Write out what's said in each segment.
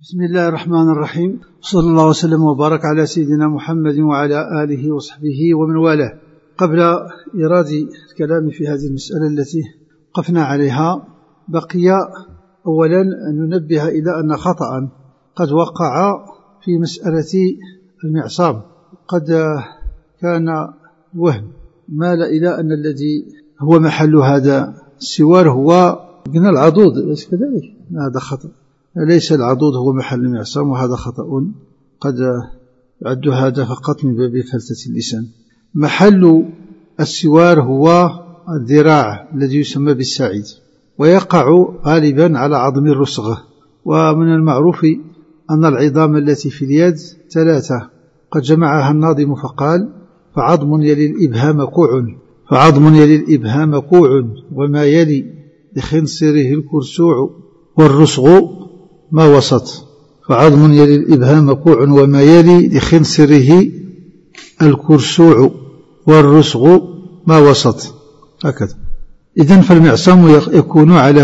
بسم الله الرحمن الرحيم، صلى الله وسلم وبارك على سيدنا محمد وعلى آله وصحبه ومن والاه. قبل إيراد الكلام في هذه المسألة التي وقفنا عليها، بقي أولا أن ننبه إلى أن خطأ قد وقع في مسألة المعصام. قد كان وهم مال إلى أن الذي هو محل هذا السوار هو قلنا العضوض، ليس كذلك؟ هذا خطأ، ليس العضوض هو محل المعصام، وهذا خطأ قد يعد هذا فقط من باب فلتة اللسان. محل السوار هو الذراع الذي يسمى بالساعد، ويقع غالبا على عظم الرسغ. ومن المعروف أن العظام التي في اليد ثلاثة قد جمعها الناظم فقال: فعظم يلي الإبهام كوع، فعظم يلي الإبهام كوع، وما يلي لخنصره الكرسوع والرسغ ما وسط. فعظم يلي الإبهام كوع وما يلي لخنصره الكرسوع والرسغ ما وسط، هكذا. إذن فالمعصام يكون على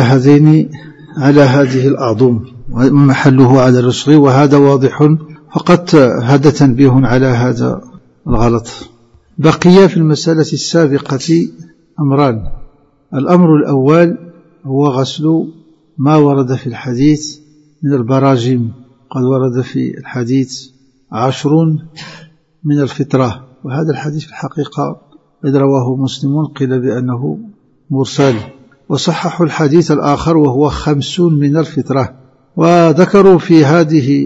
هذه الأعظم، ومحله على الرسغ، وهذا واضح، فقط هذا تنبيه على هذا الغلط. بقي في المسألة السابقة أمران. الأمر الأول هو غسل ما ورد في الحديث من البراجم. قد ورد في الحديث 10 من الفطرة، وهذا الحديث في الحقيقة إذ رواه مسلم قيل بأنه مرسل، وصححوا الحديث الآخر وهو 50 من الفطرة. وذكروا في هذه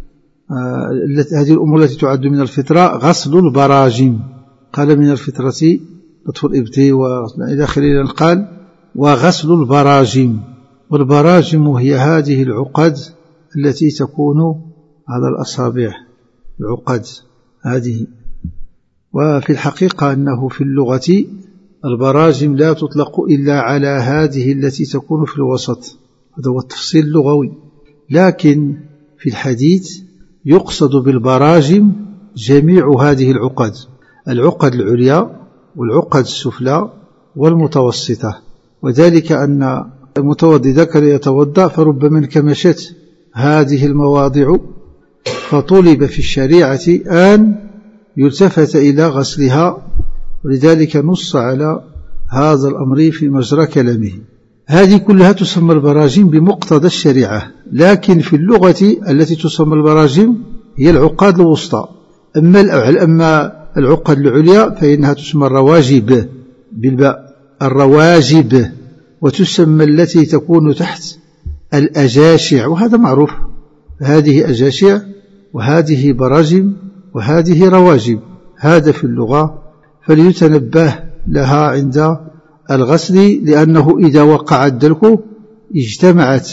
الأمور التي تعد من الفطرة غسل البراجم. قال من الفطرة لطف الإبط وإلى آخره، قال وغسل البراجم. والبراجم هي هذه العقد التي تكون على الأصابع، العقد هذه. وفي الحقيقة أنه في اللغة البراجم لا تطلق إلا على هذه التي تكون في الوسط، هذا هو التفصيل اللغوي. لكن في الحديث يقصد بالبراجم جميع هذه العقد، العقد العليا والعقد السفلى والمتوسطة. وذلك أن المتوضي ذكر يتوضأ فربما انكمشت هذه المواضع، فطلب في الشريعة أن يلتفت إلى غسلها، ولذلك نص على هذا الأمر في مجرى كلامه. هذه كلها تسمى البراجم بمقتضى الشريعة، لكن في اللغة التي تسمى البراجم هي العقاد الوسطى. أما العقد العليا فإنها تسمى الرواجب بالباء، الرواجب، وتسمى التي تكون تحت الأجاشع، وهذا معروف. هذه أجاشع وهذه براجم وهذه رواجب، هذا في اللغة، فليتنبه لها عند الغسل، لأنه إذا وقع الدلك اجتمعت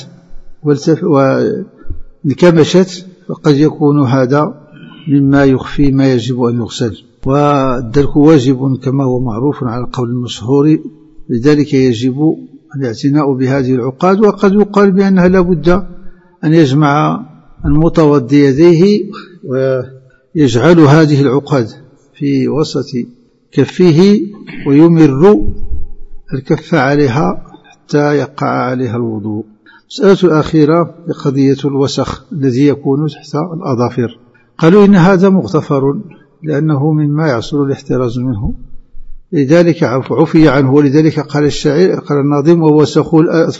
وانكمشت فقد يكون هذا مما يخفي ما يجب أن يغسل. والدلك واجب كما هو معروف على القول المشهور، لذلك يجب الاعتناء بهذه العقاد. وقد يقال بأنها لا بد أن يجمع المتوضي يديه ويجعل هذه العقاد في وسط كفه ويمر الكف عليها حتى يقع عليها الوضوء. المسألة الأخيرة قضية الوسخ الذي يكون تحت الأظافر. قالوا إن هذا مغتفر لأنه مما يحصل الاحتراز منه، لذلك عفي عنه. ولذلك قال الشاعر، قال الناظم: ووسخ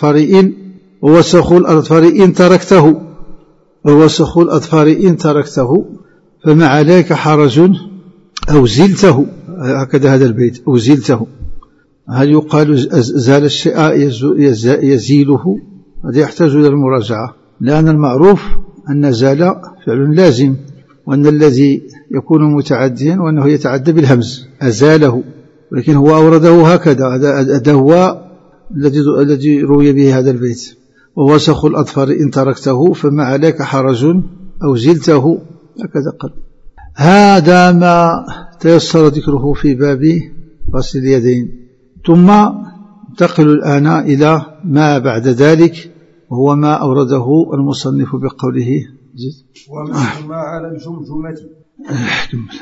الأظفار إن تركته، ووسخ الأظفار إن تركته فما عليك حرج أو زلته. هكذا هذا البيت، أو زلته. هل يقال زال الشيء يزيله؟ هذا يحتاج إلى المراجعة، لأن المعروف أن زال فعل لازم، وأن الذي يكون متعديا وأنه يتعدى بالهمز أزاله، ولكن هو أورده هكذا. هذا هو الذي روي به هذا البيت: ووسخ الأظفار إن تركته فما عليك حرج أو زلته، هكذا قال. هذا ما تيسر ذكره في باب غسل اليدين. ثم انتقل الآن إلى ما بعد ذلك، وهو ما أورده المصنف بقوله: ومسح ما على الجمجمة.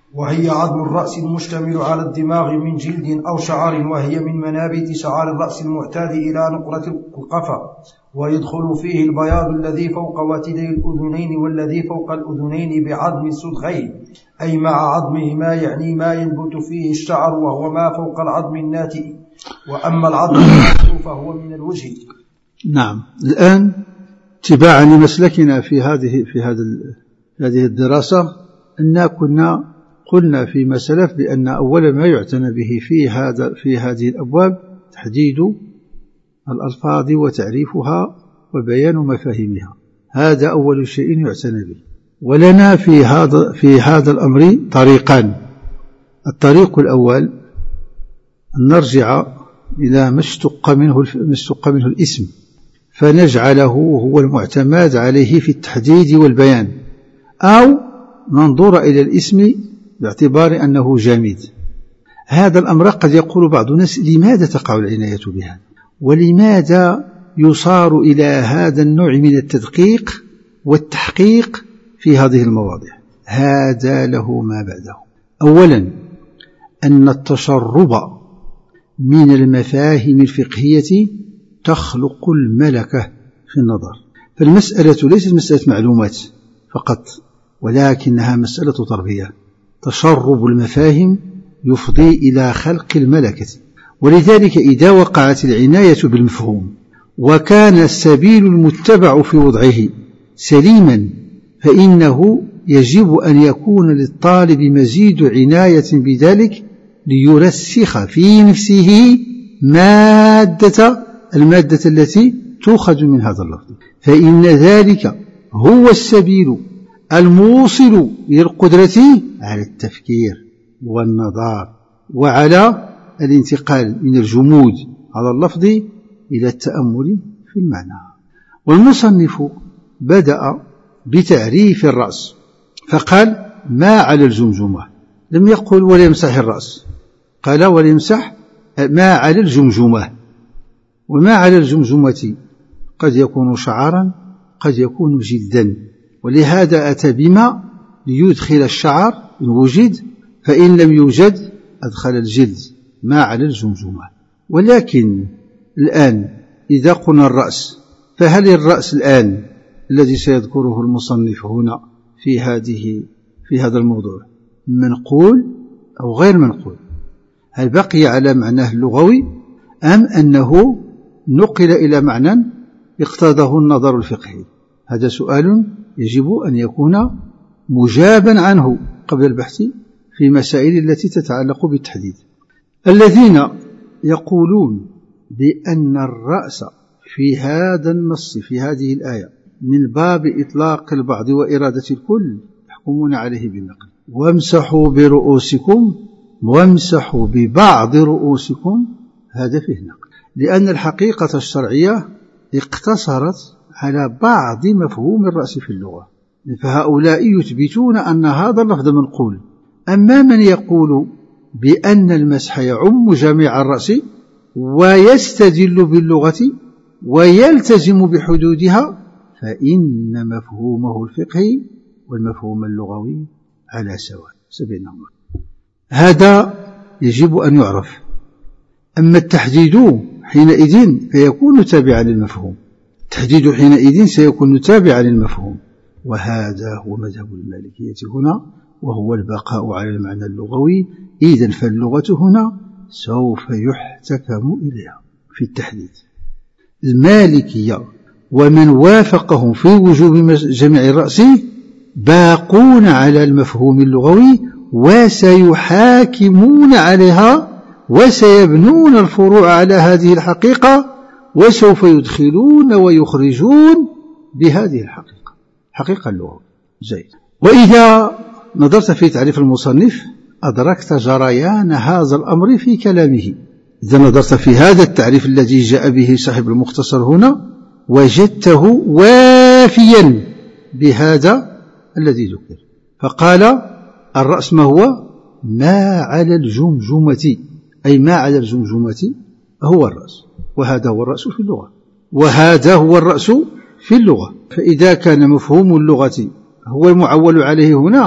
وهي عظم الرأس المشتمل على الدماغ من جلد أو شعر، وهي من منابت شعر الرأس المعتاد إلى نقرة القفا، ويدخل فيه البياض الذي فوق واتدي الأذنين والذي فوق الأذنين بعظم الصدغين، أي مع عظمهما، يعني ما ينبت فيه الشعر وهو ما فوق العظم الناتئ. وأما العظم الناتئ فهو من الوجه. نعم. الآن تباعا لمسلكنا في هذه الدراسة أننا كنا قلنا فيما سلف بأن أول ما يعتنى به في هذه الأبواب تحديد الألفاظ وتعريفها وبيان مفاهيمها، هذا أول شيء يعتنى به. ولنا في هذا الأمر طريقان. الطريق الأول أن نرجع إلى ما اشتق منه الاسم فنجعله هو المعتمد عليه في التحديد والبيان، أو ننظر إلى الاسم باعتبار أنه جامد. هذا الأمر قد يقول بعض الناس لماذا تقع العناية بهذا، ولماذا يصار إلى هذا النوع من التدقيق والتحقيق في هذه المواضيع؟ هذا له ما بعده. أولا أن التشرب من المفاهيم الفقهية تخلق الملكة في النظر، فالمسألة ليست مسألة معلومات فقط، ولكنها مسألة تربية. تشرب المفاهيم يفضي إلى خلق الملكة، ولذلك إذا وقعت العناية بالمفهوم وكان السبيل المتبع في وضعه سليما، فإنه يجب أن يكون للطالب مزيد عناية بذلك ليرسخ في نفسه المادة التي تؤخذ من هذا اللفظ، فإن ذلك هو السبيل الموصل للقدرة على التفكير والنظر وعلى الانتقال من الجمود على اللفظ إلى التأمل في المعنى. والمصنف بدأ بتعريف الرأس فقال ما على الجمجمة، لم يقل ولا يمسح الرأس، قال ولا يمسح ما على الجمجمة. وما على الجمجمة قد يكون شعرا قد يكون جلدا، ولهذا أتى بما ليدخل الشعر إن وجد، فإن لم يوجد أدخل الجلد ما على الجمجمة. ولكن الآن إذا قلنا الرأس، فهل الرأس الآن الذي سيذكره المصنف هنا في هذا الموضوع منقول أو غير منقول؟ هل بقي على معناه اللغوي أم أنه نقل إلى معنى اقتضاه النظر الفقهي؟ هذا سؤال يجب أن يكون مجابا عنه قبل البحث في مسائل التي تتعلق بالتحديد. الذين يقولون بأن الرأس في هذا النص في هذه الآية من باب إطلاق البعض وإرادة الكل يحكمون عليه بالنقل، وامسحوا برؤوسكم وامسحوا ببعض رؤوسكم، هذا فيه نقل، لأن الحقيقة الشرعية اقتصرت على بعض مفهوم الرأس في اللغة، فهؤلاء يثبتون أن هذا اللفظ منقول. أما من يقول بأن المسح يعم جميع الرأس ويستدل باللغة ويلتزم بحدودها، فإن مفهومه الفقهي والمفهوم اللغوي على سواء بينهما. هذا يجب أن يعرف. أما التحديد حينئذ فيكون تابعا للمفهوم، التحديد حينئذ سيكون تابعا للمفهوم، وهذا هو مذهب المالكية هنا، وهو البقاء على المعنى اللغوي. إذن فاللغة هنا سوف يحتكم إليها في التحديد. المالكية ومن وافقهم في وجوب جميع الرأس باقون على المفهوم اللغوي، وسيحاكمون عليها وسيبنون الفروع على هذه الحقيقة، وسوف يدخلون ويخرجون بهذه الحقيقة، حقيقة اللغة. زين. وإذا نظرت في تعريف المصنف أدركت جريان هذا الأمر في كلامه. إذا نظرت في هذا التعريف الذي جاء به صاحب المختصر هنا وجدته وافيا بهذا الذي ذكر، فقال الرأس ما هو؟ ما على الجمجمة، أي ما على الجمجمة هو الرأس، وهذا هو الرأس في اللغة، وهذا هو الرأس في اللغة. فإذا كان مفهوم اللغة هو المعول عليه هنا،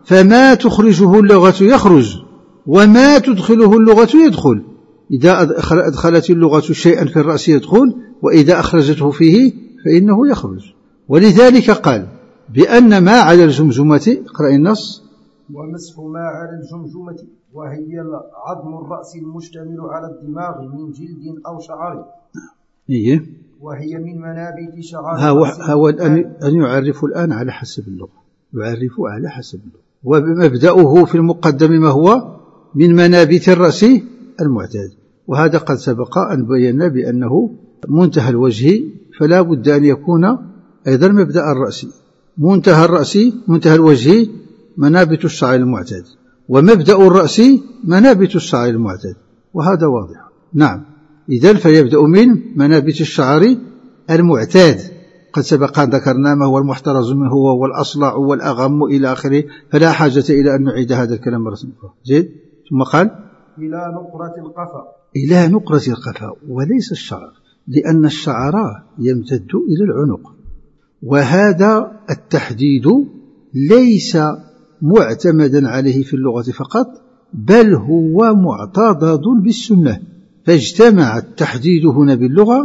فما تخرجه اللغة يخرج وما تدخله اللغة يدخل. إذا أدخلت اللغة شيئا في الرأس يدخل، وإذا أخرجته فيه فإنه يخرج. ولذلك قال بأن ما على الجمجمة، اقرأ النص: ومسح ما على الجمجمة وهي عظم الرأس المشتمل على الدماغ من جلد أو شعر، وهي من منابت شعر. هو أن يعرف الآن على حسب اللغة، يعرف على حسب اللغة. ومبدأه في المقدم ما هو من منابت الرأس المعتاد، وهذا قد سبق أن بينا بأنه منتهى الوجه، فلا بد أن يكون أيضا مبدأ الرأس. منتهى الرأس منتهى الوجه منابت الشعر المعتاد، ومبدأ الرأس منابت الشعر المعتاد، وهذا واضح. نعم، إذن فيبدأ من منابت الشعر المعتاد. قد سبق أن ذكرنا ما هو المحترز منه وهو الأصلع والأغم إلى آخره، فلا حاجة إلى أن نعيد هذا الكلام مرة أخرى. زيد. ثم قال: إلى نقرة القفا. إلى نقرة القفا، وليس الشعر، لأن الشعر يمتد إلى العنق، وهذا التحديد ليس معتمدا عليه في اللغة فقط، بل هو معتضد بالسنة. فاجتمع التحديد هنا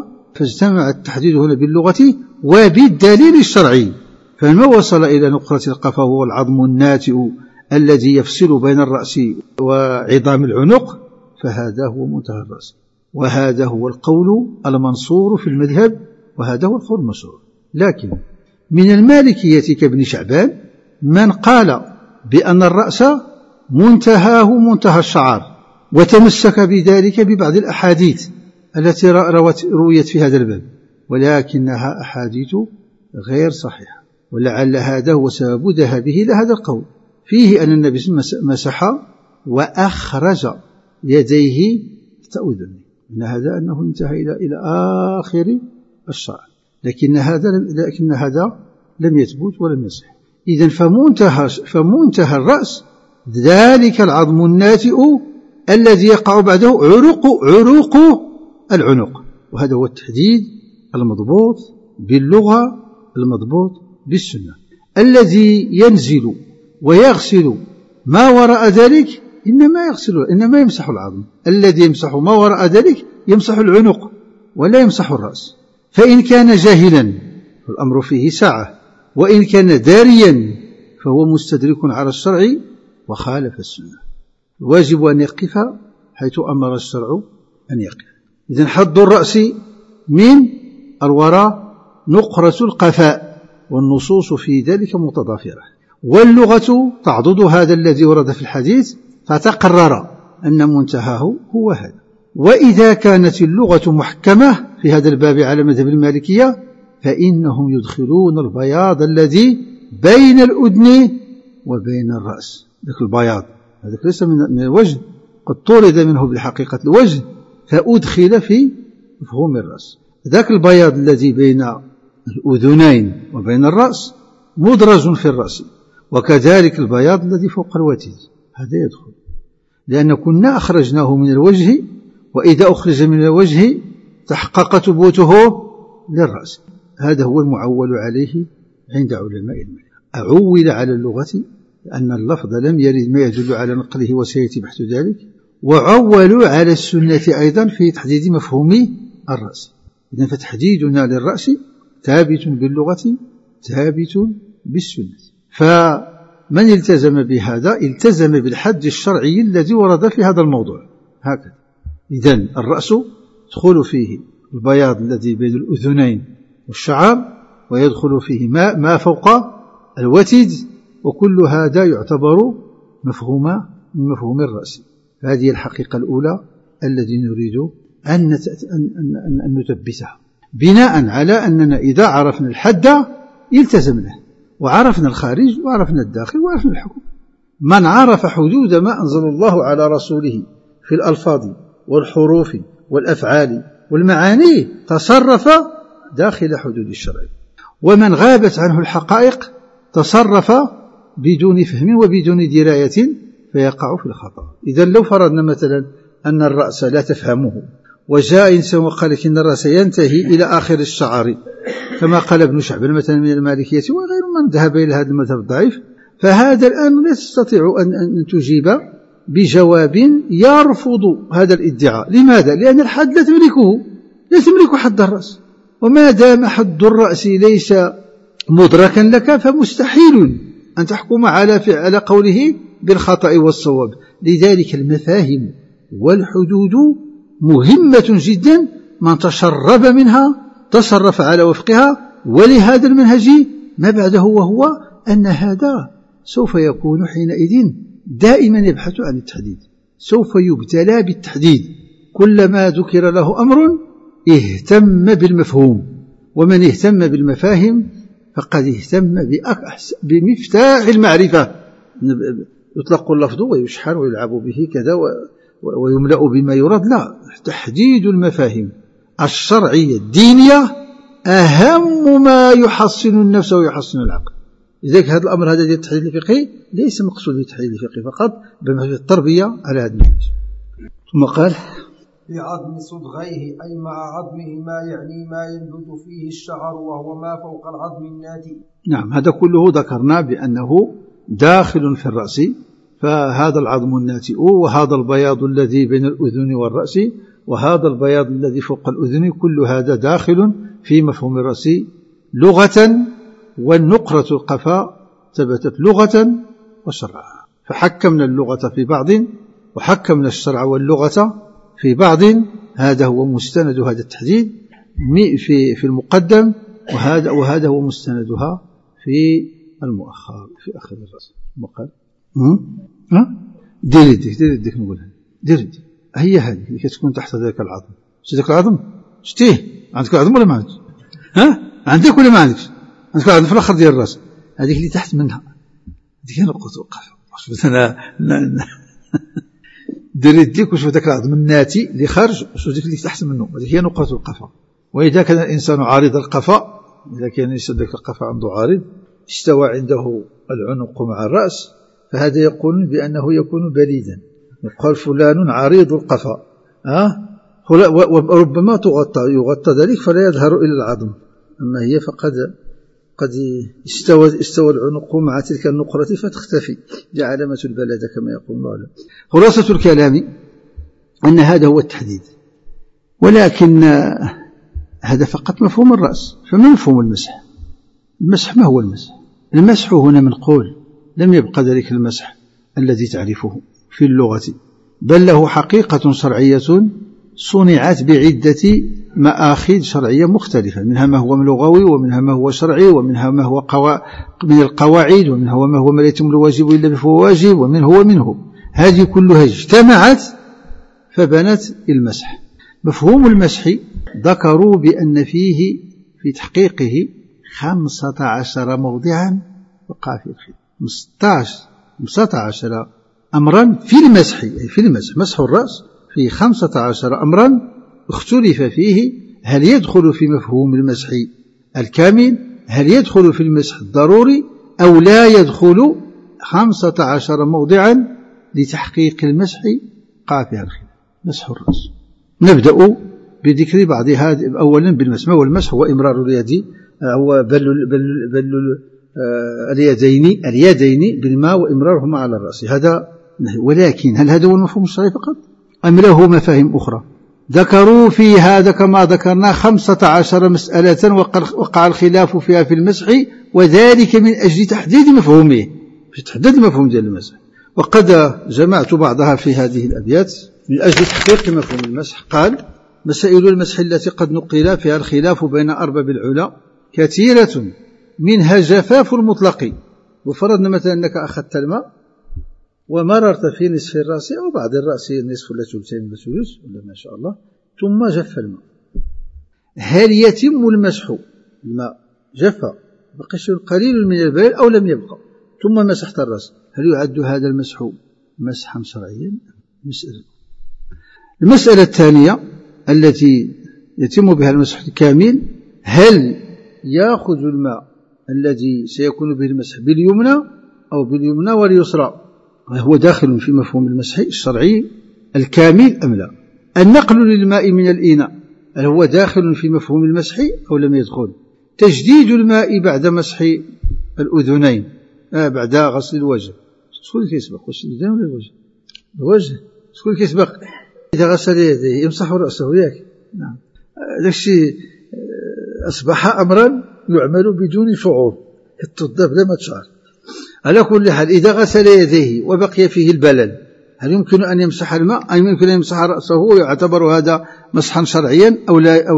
باللغة وبالدليل الشرعي. فما وصل إلى نقرة القفا هو العظم الناتئ الذي يفصل بين الرأس وعظام العنق، فهذا هو منتهى الرأس، وهذا هو القول المنصور في المذهب، وهذا هو القول المشهور. لكن من المالكية كابن شعبان من قال بأن الرأس منتهاه منتهى الشعر، وتمسك بذلك ببعض الأحاديث التي رويت في هذا الباب، ولكنها أحاديث غير صحيحة، ولعل هذا هو سبب ذهابه إلى هذا القول فيه أن النبي مسح وأخرج يديه تأذنه، إن هذا أنه انتهى إلى آخر الشعر، لكن هذا لم يثبت ولم يصح. إذن فمنتهى الرأس ذلك العظم الناتئ الذي يقع بعده عروق العنق، وهذا هو التحديد المضبوط باللغة المضبوط بالسنة. الذي ينزل ويغسل ما وراء ذلك إنما يمسح العظم، الذي يمسح ما وراء ذلك يمسح العنق ولا يمسح الرأس. فإن كان جاهلا فالأمر فيه سعة، وإن كان داريا فهو مستدرك على الشرع وخالف السنة. الواجب أن يقف حيث أمر الشرع أن يقف. إذن حد الرأس من الوراء نقرة القفاء، والنصوص في ذلك متضافرة، واللغة تعضد هذا الذي ورد في الحديث فتقرر أن منتهاه هو هذا. وإذا كانت اللغة محكمة في هذا الباب على مذهب المالكية فإنهم يدخلون البياض الذي بين الأذن وبين الرأس. ذلك البياض هذا ليس من الوجه، قد طرد منه بحقيقة الوجه فأدخل في مفهوم الرأس. ذاك البياض الذي بين الأذنين وبين الرأس مدرج في الرأس، وكذلك البياض الذي فوق الوتد هذا يدخل، لأن كنا أخرجناه من الوجه، وإذا أخرج من الوجه تحقق ثبوته للرأس. هذا هو المعول عليه عند علماء المذهب. أعول على اللغة لأن اللفظ لم يرد ما يدل على نقله وسيأتي بحث ذلك، وعولوا على السنة أيضا في تحديد مفهوم الرأس. إذن فتحديدنا للرأس ثابت باللغة ثابت بالسنة، فمن التزم بهذا التزم بالحد الشرعي الذي ورد في هذا الموضوع هكذا. إذن الرأس يدخل فيه البياض الذي بين الأذنين والشعر، ويدخل فيه ما فوق الوتد، وكل هذا يعتبر مفهوم الرأس. هذه الحقيقة الأولى التي نريد أن نثبتها، بناء على أننا إذا عرفنا الحد التزمناه، وعرفنا الخارج وعرفنا الداخل وعرفنا الحكم. من عرف حدود ما أنزل الله على رسوله في الألفاظ والحروف والأفعال والمعاني تصرف داخل حدود الشرع، ومن غابت عنه الحقائق تصرف بدون فهم وبدون دراية فيقع في الخطأ. إذا لو فرضنا مثلا أن الرأس لا تفهمه، وجاء إنسان وقال لك إن الرأس ينتهي إلى آخر الشعر كما قال ابن شعبان مثلا من المالكية وغير من ذهب إلى هذا المذهب الضعيف، فهذا الآن لا تستطيع أن تجيب بجواب يرفض هذا الادعاء. لماذا؟ لأن الحد لا تملك حد الرأس، وما دام حد الرأس ليس مدركا لك فمستحيل أن تحكم على قوله بالخطأ والصواب. لذلك المفاهيم والحدود مهمة جدا، من تشرب منها تصرف على وفقها. ولهذا المنهج ما بعده، وهو أن هذا سوف يكون حينئذ دائما يبحث عن التحديد، سوف يبتلى بالتحديد. كلما ذكر له أمر اهتم بالمفهوم، ومن اهتم بالمفاهيم فقد اهتم بمفتاح المعرفة. يطلق اللفظ ويشحن ويلعب به كذا ويملأ بما يراد، لا، تحديد المفاهيم الشرعية الدينية أهم ما يحصن النفس ويحصن العقل. لذلك هذا الأمر هذا ديال التحديد الفقهي ليس مقصود بالتحديد الفقهي فقط، بل في التربية على هذا المنهج. ثم قال بعظم صدغيه، أي مع عظمه، ما يعني ما ينبت فيه الشعر، وهو ما فوق العظم الناتئ. نعم، هذا كله ذكرنا بأنه داخل في الرأس، فهذا العظم الناتئ، وهذا البياض الذي بين الأذن والرأس، وهذا البياض الذي فوق الأذن، كل هذا داخل في مفهوم الرأس لغة. والنقرة القفاء ثبتت لغة وشرعا، فحكمنا اللغة في بعض وحكمنا الشرع واللغة في بعض. هذا هو مستند هذا التحديد في المقدم، وهذا هو مستندها في المؤخر في آخر الرأس. مقال دير يديك نقولها، دير يديك، هي هذه اللي كتكون تحت ذاك العظم. ذاك العظم شتيه؟ عندك العظم ولا ما عندك؟ عندك ولا ما عندكش؟ عندك العظم في الآخر ديال الرأس، هذيك اللي تحت منها، هذيك هي نقطة القفا. أنا دير يديك وشوف ذاك العظم الناتي اللي خارج، وشوف ذيك اللي تحت منه، هذيك هي نقطة القفا. وإذا كان الإنسان عارض القفا، إذا كان الإنسان ذاك القفا عنده عارض، استوى عنده العنق مع الرأس، فهذا يقول بأنه يكون بليدا، يقال فلان عريض القفا. وربما يغطى ذلك فلا يظهر إلا العظم، أما هي فقد استوى العنق مع تلك النقرة فتختفي، دي علامة البلادة كما يقول الله. خلاصة الكلام أن هذا هو التحديد، ولكن هذا فقط مفهوم الرأس. فما مفهوم المسح؟ المسح ما هو المسح؟ المسح هنا منقول، لم يبقى ذلك المسح الذي تعرفه في اللغة، بل له حقيقة شرعية صنعت بعدة مآخذ شرعية مختلفة، منها ما هو لغوي، ومنها ما هو شرعي، ومنها ما هو من القواعد، ومنها ما هو ما لا يتم الواجب إلا فهو واجب، ومنه هذه كلها اجتمعت فبنت المسح. مفهوم المسح ذكروا بأن فيه في تحقيقه 15 موضعا وقع في الخلاف، 15 أمرا في المسح، مسح الرأس في 15 أمرا اختلف فيه، هل يدخل في مفهوم المسح الكامل، هل يدخل في المسح الضروري أو لا يدخل. 15 موضعا لتحقيق المسح قع فيها الخلاف. مسح الرأس، نبدأ بذكر بعض هذه. أولا بالمسح، والمسح هو إمرار اليد، هو بل اليدين بالماء وإمرارهما على الرأس، هذا. ولكن هل هذا هو المفهوم الشرعي فقط أم له مفاهيم أخرى؟ ذكروا في هذا كما ذكرنا 15 مسألة وقع الخلاف فيها في المسح، وذلك من أجل تحديد مفهومه، في تحديد المفهوم ديال المسح. وقد جمعت بعضها في هذه الأبيات من أجل تحقيق مفهوم المسح. قال: مسائل المسح التي قد نقل فيها الخلاف بين أرباب العلا كثيرة، منها جفاف المطلق. وفرضنا مثلا أنك أخذت الماء ومررت في نصف الرأس أو بعض الرأس، النصف ولا ثلثين ولا ثلث ولا ما شاء الله، ثم جف الماء، هل يتم المسح؟ الماء جف، بقي شيء قليل من البلل أو لم يبقى، ثم مسحت الرأس، هل يعد هذا المسح مسحا شرعيا؟ المسألة الثانية التي يتم بها المسح الكامل، هل يأخذ الماء الذي سيكون به المسح باليمنى أو باليمنى واليسرى، وهو داخل في مفهوم المسح الشرعي الكامل أم لا؟ النقل للماء من الإناء، هل هو داخل في مفهوم المسح أو لم يدخل؟ تجديد الماء بعد مسح الأذنين، بعد غسل الوجه. شكون اللي كيسبق؟ واش اليدين ولا الوجه؟ الوجه. شكون اللي كيسبق؟ إذا غسل يديه يمسح رأسه ياك. نعم. داكشي أصبح أمرا يعمل بدون شعور، كتوضا بلا ما تشعر. على كل حال، إذا غسل يديه وبقي فيه البلل، هل يمكن أن يمسح الماء؟ أم يمكن أن يمسح رأسه ويعتبر هذا مسحا شرعيا أو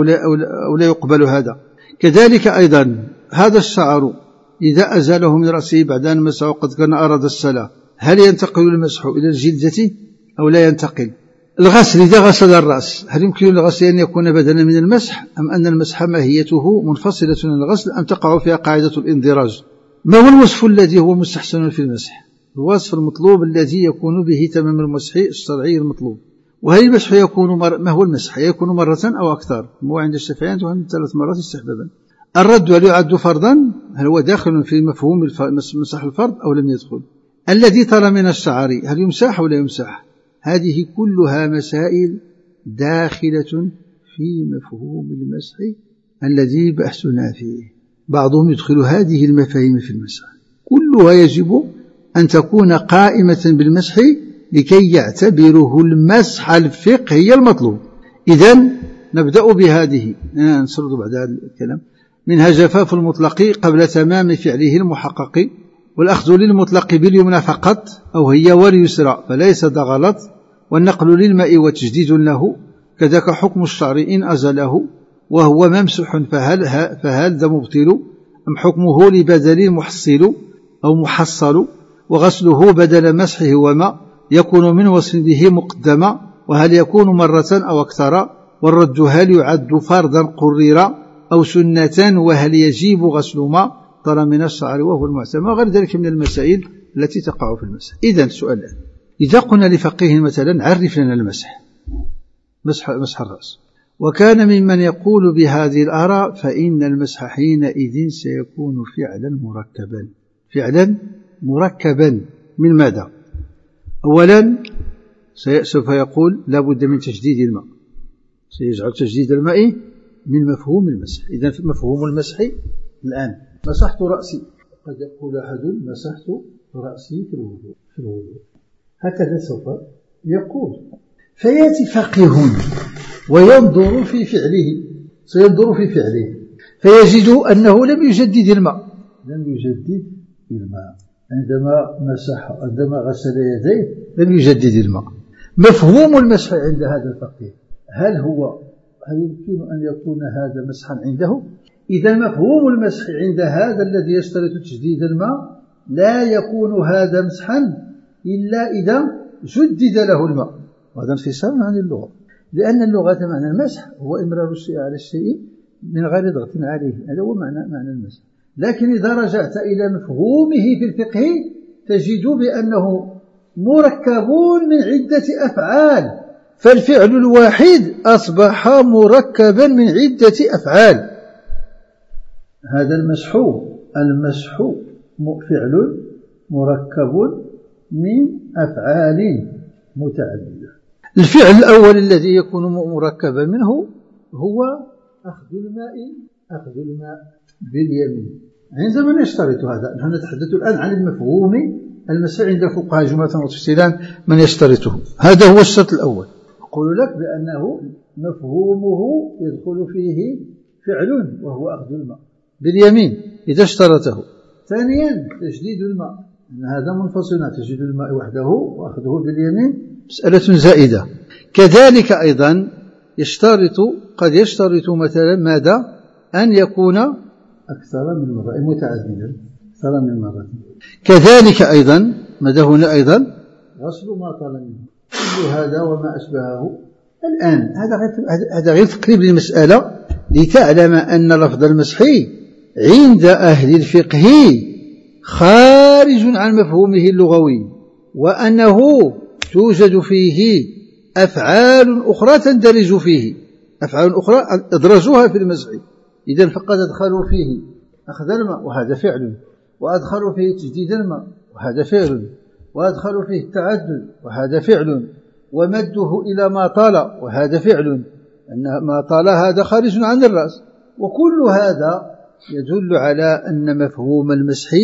لا يقبل هذا؟ كذلك أيضا هذا الشعر إذا أزاله من رأسه بعد أن مسحه قد كان أراد الصلاة، هل ينتقل المسح إلى الجلدة أو لا ينتقل؟ الغسل إذا غسل الرأس، هل يمكن للغسل أن يكون بدلا من المسح، أم أن المسح ماهيته منفصلة عن الغسل، أم تقع فيها قاعدة الاندراج؟ ما هو الوصف الذي هو مستحسن في المسح؟ الوصف المطلوب الذي يكون به تمام المسح الشرعي المطلوب. وهل المسح يكون ما هو المسح؟ يكون مرة أو أكثر؟ هو عند الشافعيين وعند 3 مرات استحبابا. الرد، هل يعد فرضا؟ هل هو داخل في مفهوم مسح الفرض أو لم يدخل؟ الذي ترى من الشعر هل يمسح ولا يمسح؟ هذه كلها مسائل داخلة في مفهوم المسح الذي بحثنا فيه. بعضهم يدخل هذه المفاهيم في المسح، كلها يجب أن تكون قائمة بالمسح لكي يعتبره المسح الفقهي المطلوب. إذن نبدأ بهذه، نسرد بعد هذا الكلام. منها جفاف المطلق قبل تمام فعله المحقق، والأخذ للمطلق باليمنى فقط أو هي واليسرى فليس ذا غلط، والنقل للماء وتجديد له، كذاك حكم الشعر إن أزله وهو ممسح فهل ذا مبطل، أم حكمه لبدل محصل أو محصل، وغسله بدل مسحه وما يكون من وصله مقدما، وهل يكون مرة أو أكثر، والرد هل يعد فرضا قرر أو سنة، وهل يجيب غسل ما ترى من الشعر وهو المعتمد، وغير ذلك من المسائل التي تقع في المسح. إذن سؤال، إذا قلنا لفقيه مثلا عرف لنا المسح، مسح الرأس، وكان ممن يقول بهذه الآراء، فإن المسح حينئذ سيكون فعلا مركبا من ماذا؟ أولا سوف يقول لا بد من تجديد الماء، سيجعل تجديد الماء من مفهوم المسح. إذن مفهوم المسح الآن مسحت رأسي، قد يقول أحد مسحت رأسي في الوضوء، هكذا سوف يقول. فيأتي فقيه وينظر في فعله، سينظر في فعله فيجد أنه لم يجدد الماء، عندما غسل يديه لم يجدد الماء. مفهوم المسح عند هذا الفقيه هل يمكن أن يكون هذا مسحا عنده؟ إذا مفهوم المسح عند هذا الذي يشترط تجديد الماء لا يكون هذا مسحا إلا إذا جدد له الماء. وهذا انفصال عن اللغة، لأن اللغة معنى المسح هو إمرار الشيء على الشيء من غير ضغط عليه، هذا هو معنى المسح. لكن إذا رجعت إلى مفهومه في الفقه تجد بأنه مركب من عدة أفعال، فالفعل الواحد أصبح مركبا من عدة أفعال. هذا المسح فعل مركب من أفعال متعددة. الفعل الأول الذي يكون مركبا منه هو أخذ الماء باليمين. عندما نشترط هذا، نحن نتحدث الآن عن المفهوم المسح عند الفقهاء جملة وتفصيلا من يشترطه. هذا هو الشرط الأول. أقول لك بأنه مفهومه يدخل فيه فعل وهو أخذ الماء باليمين إذا اشترطه. ثانيا تجديد الماء، إن هذا منفصل، تجديد الماء وحده وأخذه باليمين مسألة زائدة. كذلك أيضا قد يشترط مثلا ماذا؟ أن يكون أكثر من مرة، متعددا أكثر من مرة. كذلك أيضا ماذا هنا أيضا؟ غسل ما طال منه. كل هذا وما أشبهه. الآن هذا غير تقريب للمسألة لتعلم أن لفظ المسح عند أهل الفقه خارج عن مفهومه اللغوي، وأنه توجد فيه أفعال أخرى تندرج فيه، أفعال أخرى أدرجوها في المسح. إذن فقد أدخلوا فيه أخذ الماء وهذا فعل، وأدخلوا فيه تجديد الماء وهذا فعل، وأدخلوا فيه التعدد وهذا فعل، ومده إلى ما طال وهذا فعل، أن ما طال هذا خارج عن الرأس. وكل هذا يدل على أن مفهوم المسح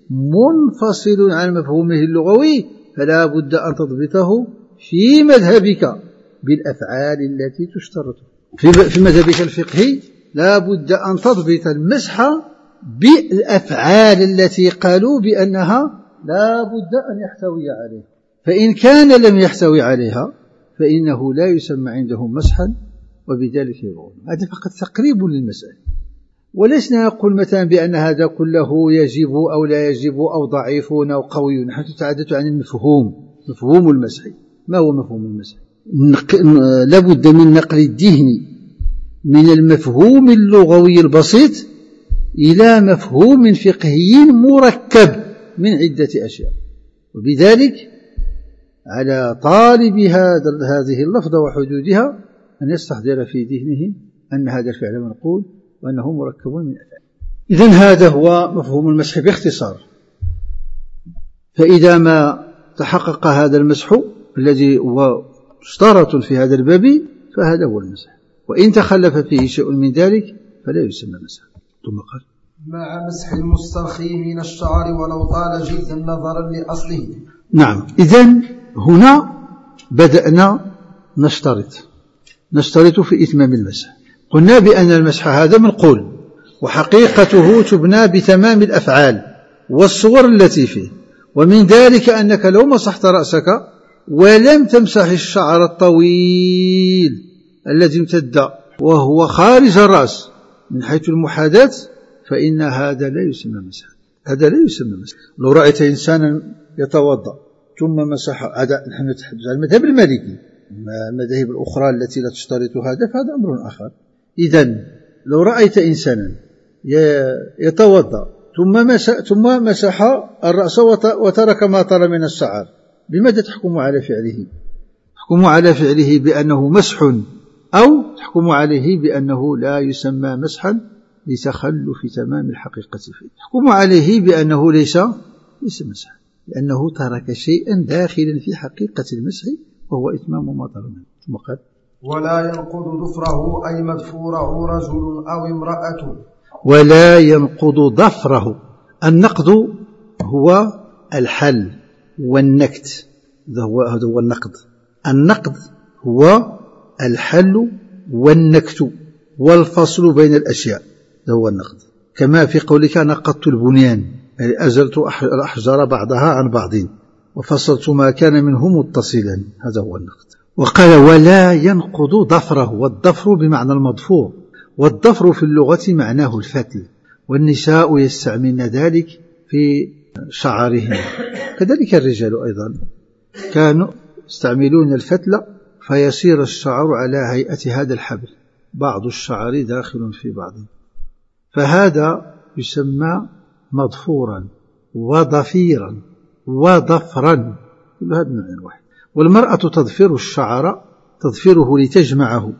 منفصل عن مفهومه اللغوي، فلا بد أن تضبطه في مذهبك بالأفعال التي تشترط. في مذهبك الفقهي لا بد أن تضبط المسح بالأفعال التي قالوا بأنها لا بد أن يحتوي عليها، فإن كان لم يحتوي عليها فإنه لا يسمى عندهم مسحا، وبذلك يبغون. هذا فقط تقريب للمسألة، ولسنا نقول مثلا بأن هذا كله يجب أو لا يجب أو ضعيف أو قوي. نحن نتحدث عن المفهوم، مفهوم المسح. ما هو مفهوم المسح؟ لابد من نقل الذهن من المفهوم اللغوي البسيط إلى مفهوم فقهي مركب من عدة أشياء، وبذلك على طالب هذه اللفظة وحدودها أن يستحضر في ذهنه أن هذا الفعل منقول وأنه مركب من أفعال. إذن هذا هو مفهوم المسح باختصار. فإذا ما تحقق هذا المسح الذي هو مشترط في هذا الباب فهذا هو المسح، وإن تخلف فيه شيء من ذلك فلا يسمى مسح. ثم قال مع مسح المسترخي من الشعر ولو طال جدا نظرا لأصله. نعم، إذن هنا بدأنا نشترط في إتمام المسح. قلنا بأن المسح هذا منقول، وحقيقته تبنى بتمام الأفعال والصور التي فيه، ومن ذلك أنك لو مسحت رأسك ولم تمسح الشعر الطويل الذي امتد وهو خارج الرأس من حيث المحاذاة فإن هذا لا يسمى مسحا. هذا لا يسمى مسحا. لو رأيت إنسانا يتوضأ ثم مسح، هذا نحن نتحدث عن المذهب المالكي، المذاهب الأخرى التي لا تشترط هذا فهذا أمر آخر. إذن لو رأيت إنسانا يتوضأ ثم مسح الرأس وترك ما طال من الشعر، بماذا تحكم على فعله؟ تحكم على فعله بأنه مسح، أو تحكم عليه بأنه لا يسمى مسحا لتخلف تمام الحقيقة فيه. تحكم عليه بأنه ليس مسحا لأنه ترك شيئا داخلا في حقيقة المسح وهو إتمام ما طلب منه. ثم قال ولا ينقض ضفره أي مدفوره رجل أو امرأة. ولا ينقض ضفره. النقض هو الحل والنكت، هذا هو النقض. النقض هو الحل والنكت والفصل بين الأشياء، هذا هو النقض. كما في قولك نقضت البنيان، يعني أزلت الأحجار بعضها عن بعض وفصلت ما كان منه متصلا، هذا هو النقض. وقال ولا ينقض ضفره، والضفر بمعنى المضفور، والضفر في اللغة معناه الفتل، والنساء يستعملن ذلك في شعرهم، كذلك الرجال أيضا كانوا يستعملون الفتل فيصير الشعر على هيئة هذا الحبل، بعض الشعر داخل في بعض، فهذا يسمى مضفورا وضفيرا وضفرا، كل هذا نوع واحد. والمرأة تضفر الشعر، تضفره لتجمعه.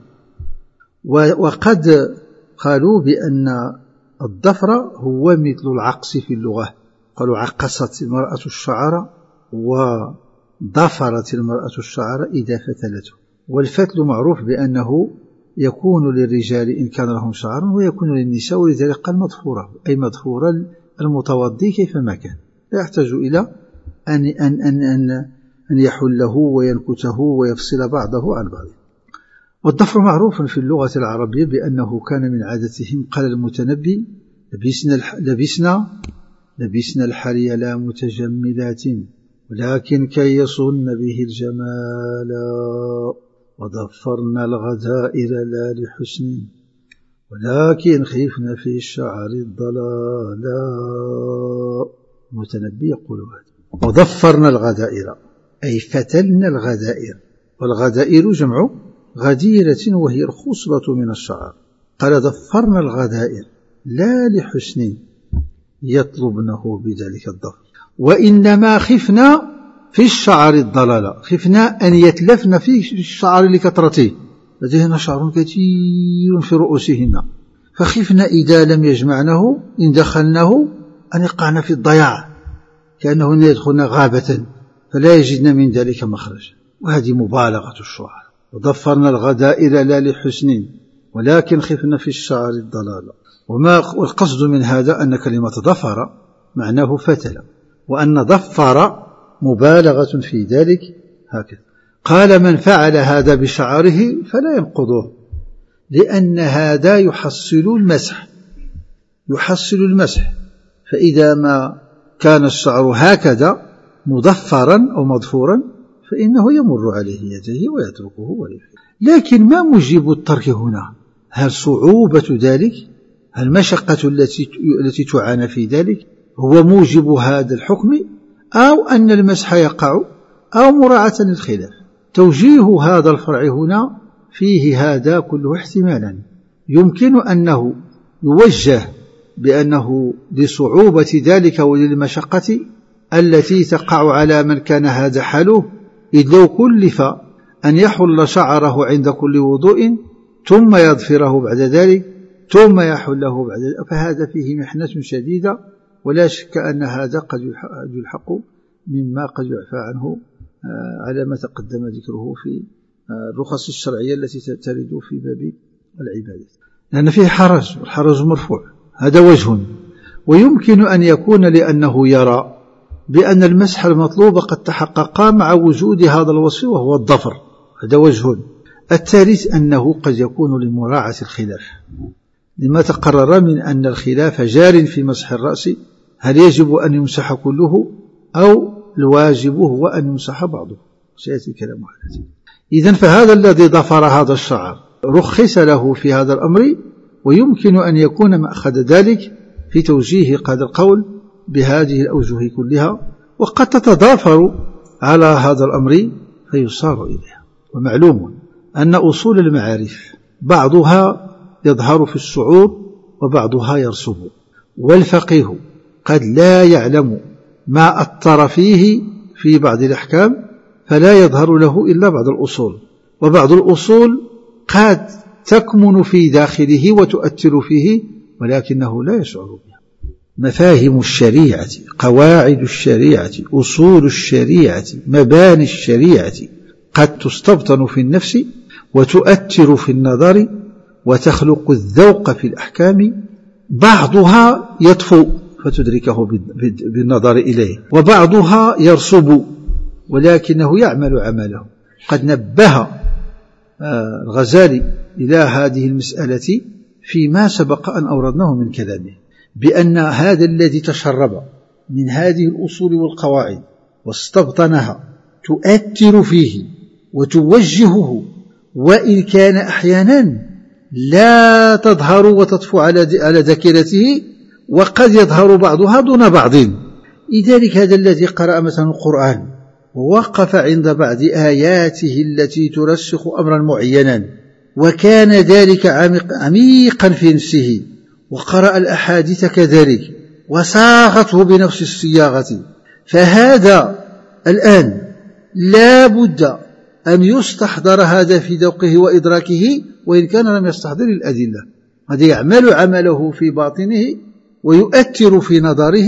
وقد قالوا بأن الضفر هو مثل العقص في اللغة، قالوا عقصت المرأة الشعر وضفرت المرأة الشعر إذا فتلته. والفتل معروف بأنه يكون للرجال إن كان لهم شعر ويكون للنساء، ولذلك قال مضفورة أي مضفور المتوضي كيفما كان، لا يحتاج إلى أن يحله وينكته ويفصل بعضه عن بعض. والضفر معروف في اللغة العربية بأنه كان من عادتهم، قال المتنبي لبسنا الحري لا متجملات ولكن كي يصن به الجمال، وضفرنا الغدائر لا لحسن ولكن خفنا في الشعر الضلالا. المتنبي يقول هذا. وضفرنا الغدائر أي فتلنا الغدائر، والغدائر جمع غديرة وهي الخصلة من الشعر. قال ضفرنا الغدائر لا لحسن يطلبنه بذلك الضفر، وإنما خفنا في الشعر الضلال، خفنا أن يتلفن في الشعر لكثرته، لديهن شعر كثير في رؤوسهن، فخفنا إذا لم يجمعنه إن دخلناه أن يقعن في الضياع، كأنهن يدخلن غابة فلا يجدن من ذلك مخرج، وهذه مبالغة الشعر. وضفرنا الغدائر لا لحسن ولكن خفنا في الشعر الضلال. والقصد من هذا أن كلمة ضفر معناه فتل، وأن ظفر مبالغة في ذلك هكذا. قال من فعل هذا بشعره فلا ينقضه، لأن هذا يحصل المسح، فإذا ما كان الشعر هكذا مضفرا أو مضفورا فإنه يمر عليه يده ويتركه ولا يفعل. لكن ما موجب الترك هنا؟ هل صعوبة ذلك؟ هل المشقة التي تعانى في ذلك هو موجب هذا الحكم، أو أن المسح يقع، أو مراعاة للخلاف؟ توجيه هذا الفرع هنا فيه هذا كله احتمالا. يمكن أنه يوجه بأنه لصعوبة ذلك وللمشقة التي تقع على من كان هذا حاله، إذ لو كلف أن يحل شعره عند كل وضوء ثم يظفره بعد ذلك ثم يحله بعد ذلك فهذا فيه محنة شديدة، ولا شك أن هذا قد يلحق مما قد يعفى عنه على ما تقدم ذكره في الرخص الشرعية التي ترد في باب العبادة، لأن فيه حرج، والحرج مرفوع. هذا وجه. ويمكن أن يكون لأنه يرى بأن المسح المطلوب قد تحقق مع وجود هذا الوصف وهو الظفر، هذا وجه. الثالث أنه قد يكون لمراعاة الخلاف، لما تقرر من أن الخلاف جار في مسح الرأس، هل يجب أن يمسح كله أو الواجب هو أن يمسح بعضه، سيأتي الكلام على ذلك. إذن فهذا الذي ظفر هذا الشعر رخص له في هذا الأمر، ويمكن أن يكون مأخذ ذلك في توجيه هذا القول بهذه الأوجه كلها، وقد تتضافر على هذا الأمر فيصار إليها. ومعلوم أن أصول المعارف بعضها يظهر في الشعور وبعضها يرسب، والفقيه قد لا يعلم ما أثر فيه في بعض الأحكام فلا يظهر له إلا بعض الأصول، وبعض الأصول قد تكمن في داخله وتؤثر فيه ولكنه لا يشعر بها. مفاهيم الشريعة، قواعد الشريعة، أصول الشريعة، مباني الشريعة قد تستبطن في النفس وتؤثر في النظر وتخلق الذوق في الأحكام، بعضها يطفو فتدركه بالنظر إليه، وبعضها يرسب ولكنه يعمل عمله. قد نبه الغزالي إلى هذه المسألة فيما سبق أن أوردناه من كلامه، بأن هذا الذي تشرب من هذه الأصول والقواعد واستبطنها تؤثر فيه وتوجهه، وإن كان أحيانا لا تظهر وتطفو على ذاكرته، وقد يظهر بعضها دون بعض. لذلك هذا الذي قرأ مثلا القرآن ووقف عند بعض آياته التي ترسخ أمرا معينا وكان ذلك عميقا في نفسه، وقرأ الأحاديث كذلك وصاغته بنفس الصياغة، فهذا الآن لا بد أن يستحضر هذا في ذوقه وإدراكه، وإن كان لم يستحضر الأدلة. هذا يعمل عمله في باطنه ويؤثر في نظره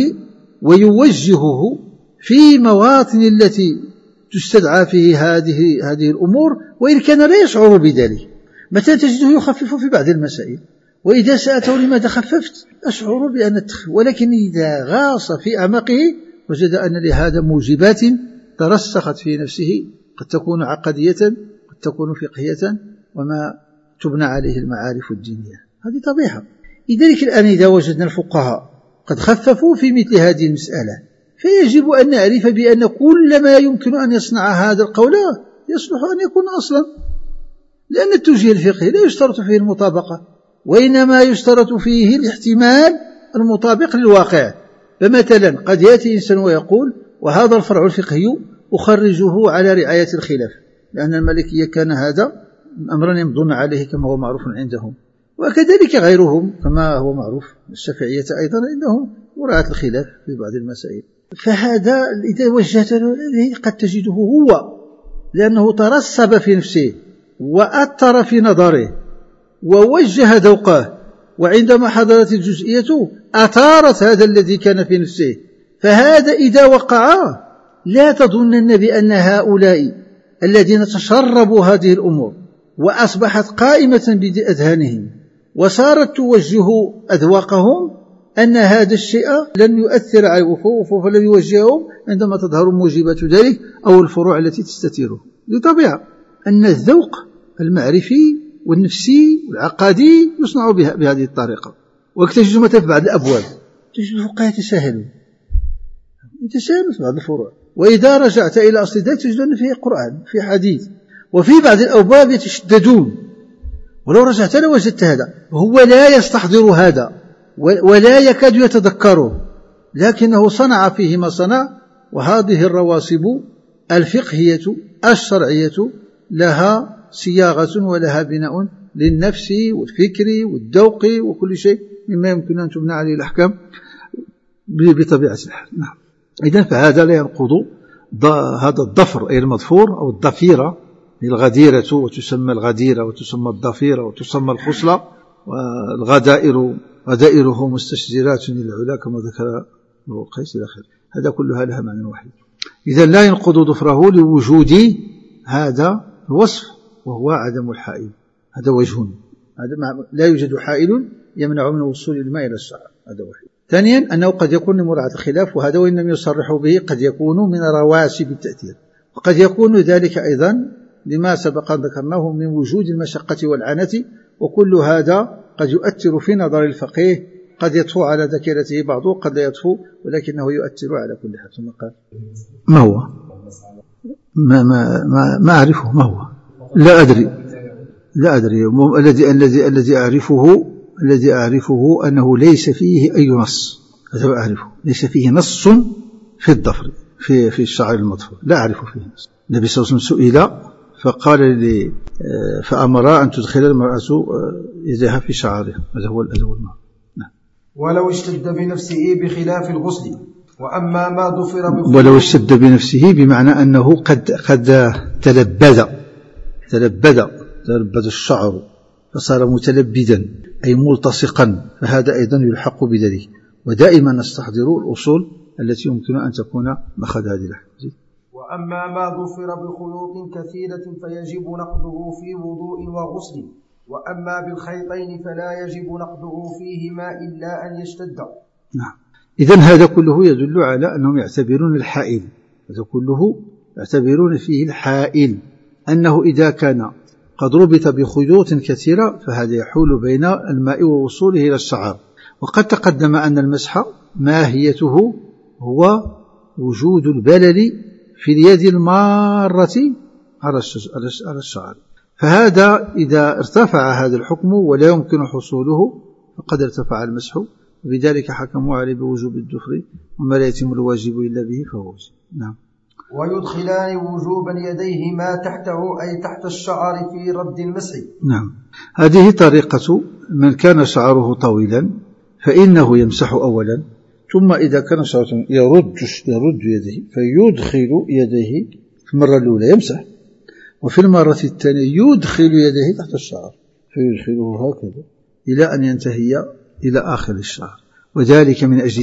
ويوجهه في مواطن التي تستدعى فيه هذه الأمور، وإن كان لا يشعر بذلك. متى تجده يخفف في بعض المسائل، وإذا سألته لماذا خففت أشعر بأن التخفيف، ولكن إذا غاص في أعماقه وجد أن لهذا موجبات ترسخت في نفسه، قد تكون عقدية قد تكون فقهية وما تبنى عليه المعارف الدينية، هذه طبيعة. لذلك الآن إذا وجدنا الفقهاء قد خففوا في مثل هذه المسألة، فيجب أن نعرف بأن كل ما يمكن أن يصنع هذا القول يصلح أن يكون أصلا، لأن التوجيه الفقهي لا يشترط فيه المطابقة، وإنما يشترط فيه الاحتمال المطابق للواقع. فمثلا قد يأتي إنسان ويقول وهذا الفرع الفقهي أخرجه على رعاية الخلاف، لأن المالكية كان هذا أمرا يمضون عليه كما هو معروف عندهم، وكذلك غيرهم كما هو معروف. الشافعية أيضا إنهم مراعاة الخلاف في بعض المسائل. فهذا إذا وجهت له قد تجده هو لأنه ترسب في نفسه وأثر في نظره ووجه ذوقه، وعندما حضرت الجزئية أثارت هذا الذي كان في نفسه. فهذا إذا وقع لا تظنن بأن هؤلاء الذين تشربوا هذه الأمور وأصبحت قائمة بأذهانهم وصارت توجه أذواقهم أن هذا الشيء لن يؤثر على الوقوف فلن يوجههم عندما تظهر موجبات ذلك أو الفروع التي تستثيره. بطبيعة أن الذوق المعرفي والنفسي والعقادي يصنع بهذه الطريقة. وتجد مثلا في بعض الأبواب تجد الفقهاء يتساهلون في بعض الفروع، وإذا رجعت إلى أصل ذلك تجد أن فيه قرآن فيه حديث. وفي بعض الأبواب يتشددون، ولو رجعت لوجدت هذا، وهو لا يستحضر هذا ولا يكاد يتذكره، لكنه صنع فيه ما صنع. وهذه الرواسب الفقهية الشرعية لها صياغة ولها بناء للنفس والفكر والذوق وكل شيء مما يمكن أن تبنى عليه الأحكام بطبيعة الحال. نعم. إذن فهذا لا ينقض هذا الضفر أي المضفور أو الضفيرة، الغديرة وتسمى الغديرة وتسمى الضفيرة وتسمى الخصلة، غدائره مستشجرات للعلا كما ذكر ابن القيس إلى آخره. هذا كلها لها معنى واحد. إذا لا ينقض ضفره لوجود هذا الوصف وهو عدم الحائل. هذا وجه، لا يوجد حائل يمنع من وصول الماء إلى الشعر. هذا واحد. ثانيا أنه قد يكون لمراعاة الخلاف، وهذا وإن لم يصرحوا به قد يكون من رواسب التأثير، وقد يكون ذلك أيضا لما سبق ذكرناه من وجود المشقة والعنة، وكل هذا قد يؤثر في نظر الفقيه، قد يطفو على ذاكرته بعضه قد لا يطفو، ولكنه يؤثر على كل حال. ثم قال ما هو؟ ما أعرفه. ما هو؟ لا أدري. الذي أعرفه أنه ليس فيه أي نص. هذا ما أعرفه، ليس فيه نص في الضفر في الشعر المضفور، لا أعرف فيه نص. النبي صلى الله عليه وسلم سئل فقال لي فأمر أن تدخل المرأة يدها في شعرها. هذا هو المعنى. نعم. ولو اشتد بنفسه بخلاف الغسل. وأما ما ضفر بخلاف، ولو اشتد بنفسه بمعنى أنه قد تلبد الشعر فصار متلبدا أي ملتصقا، فهذا أيضا يلحق بذلك. ودائما نستحضر الأصول التي يمكن أن تكون مخرج هذه الأحكام. وأما ما ضفر بخيوط كثيرة فيجب نقضه في وضوء وغسل، وأما بالخيطين فلا يجب نقضه فيهما إلا أن يشتد. نعم. إذن هذا كله يدل على أنهم يعتبرون الحائل، هذا كله يعتبرون فيه الحائل، أنه إذا كان قد ربط بخيوط كثيرة فهذا يحول بين الماء ووصوله إلى الشعر. وقد تقدم أن المسح ماهيته هو وجود البلل في اليد المارة على الشعر، فهذا إذا ارتفع هذا الحكم ولا يمكن حصوله فقد ارتفع المسح، وبذلك حكموا عليه بوجوب الضفر، وما لا يتم الواجب إلا به فهو واجب. نعم. ويدخلان وجوبا يديهما تحته أي تحت الشعر في رد المسح. نعم. هذه طريقة من كان شعره طويلا فإنه يمسح أولا، ثم إذا كان شعره يرد يديه فيدخل يديه في المرة الأولى يمسح، وفي المرة الثانية يدخل يديه تحت الشعر فيدخله هكذا إلى أن ينتهي إلى آخر الشعر، وذلك من أجل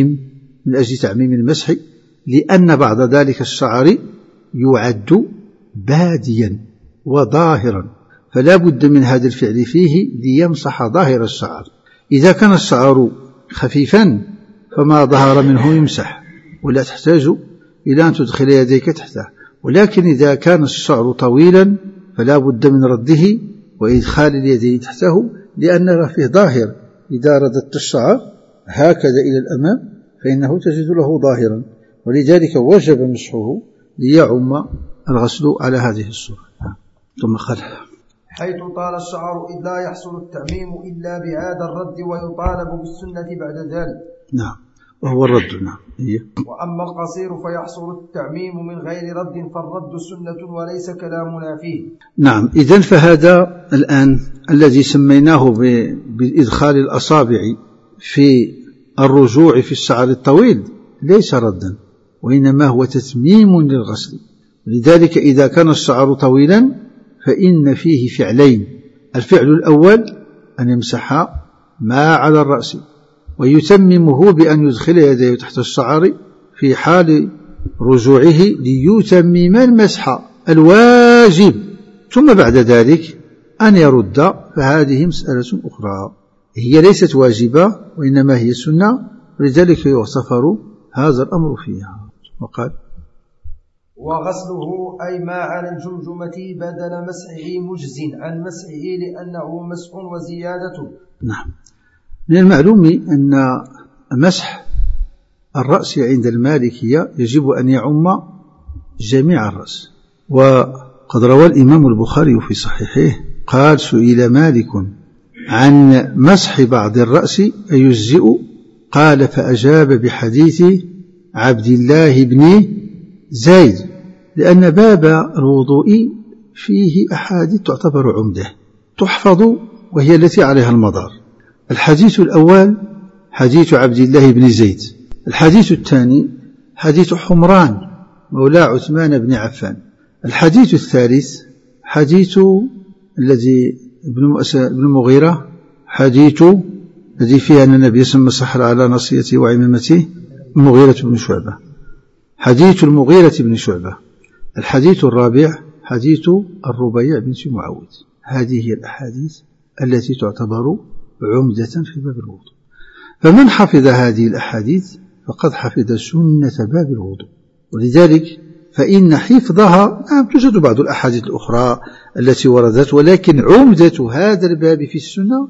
تعميم المسح، لأن بعد ذلك الشعر يعد باديا وظاهرا، فلا بد من هذا الفعل فيه ليمسح ظاهر الشعر. إذا كان الشعر خفيفا فما ظهر منه يمسح ولا تحتاج إلى أن تدخل يديك تحته، ولكن إذا كان الشعر طويلا فلا بد من رده وإدخال اليدين تحته، لأن فيه ظاهر. إذا رددت الشعر هكذا إلى الأمام فإنه تجد له ظاهرا، ولذلك وجب مسحه ليعم الغسل على هذه الصورة. ثم قال حيث طال الشعر إذ لا يحصل التعميم إلا بهذا الرد ويطالب بالسنة بعد ذلك. نعم، وهو الرد. نعم. وأما القصير فيحصل التعميم من غير رد، فالرد سنة وليس كلامنا فيه. نعم. إذن فهذا الآن الذي سميناه بإدخال الأصابع في الرجوع في الشعر الطويل ليس ردا، وإنما هو تتميم للغسل. ولذلك إذا كان الشعر طويلا فإن فيه فعلين: الفعل الأول أن يمسح ما على الرأس، ويتممه بأن يدخل يديه تحت الشعر في حال رجوعه ليتمم المسح الواجب، ثم بعد ذلك أن يرد، فهذه مسألة أخرى. هي ليست واجبة وإنما هي سنة، ولذلك يغتفر هذا الأمر فيها. وقال وغسله أي ما على الجمجمة بدل مسحه مجز عن مسحه لأنه مسح وزيادة. نعم. من المعلوم أن مسح الرأس عند المالكية يجب أن يعم جميع الرأس. وقد روى الإمام البخاري في صحيحه قال سئل مالك عن مسح بعض الرأس أيجزئ؟ قال فأجاب بحديث عبد الله بن زيد، لأن باب الوضوء فيه أحاديث تعتبر عمدة تحفظ وهي التي عليها المدار. الحديث الأول حديث عبد الله بن زيد، الحديث الثاني حديث حمران مولى عثمان بن عفان، الحديث الثالث حديث الذي ابن المغيرة، حديث الذي فيه أن النبي صلى الله عليه وسلم مسح على ناصيته وعمامته، المغيرة بن شعبة، حديث المغيرة بن شعبة. الحديث الرابع حديث الربيع بنت معوذ. هذه هي الأحاديث التي تعتبر عمدة في باب الوضوء. فمن حفظ هذه الأحاديث فقد حفظ سنة باب الوضوء، ولذلك فإن حفظها توجد بعض الأحاديث الأخرى التي وردت، ولكن عمدة هذا الباب في السنة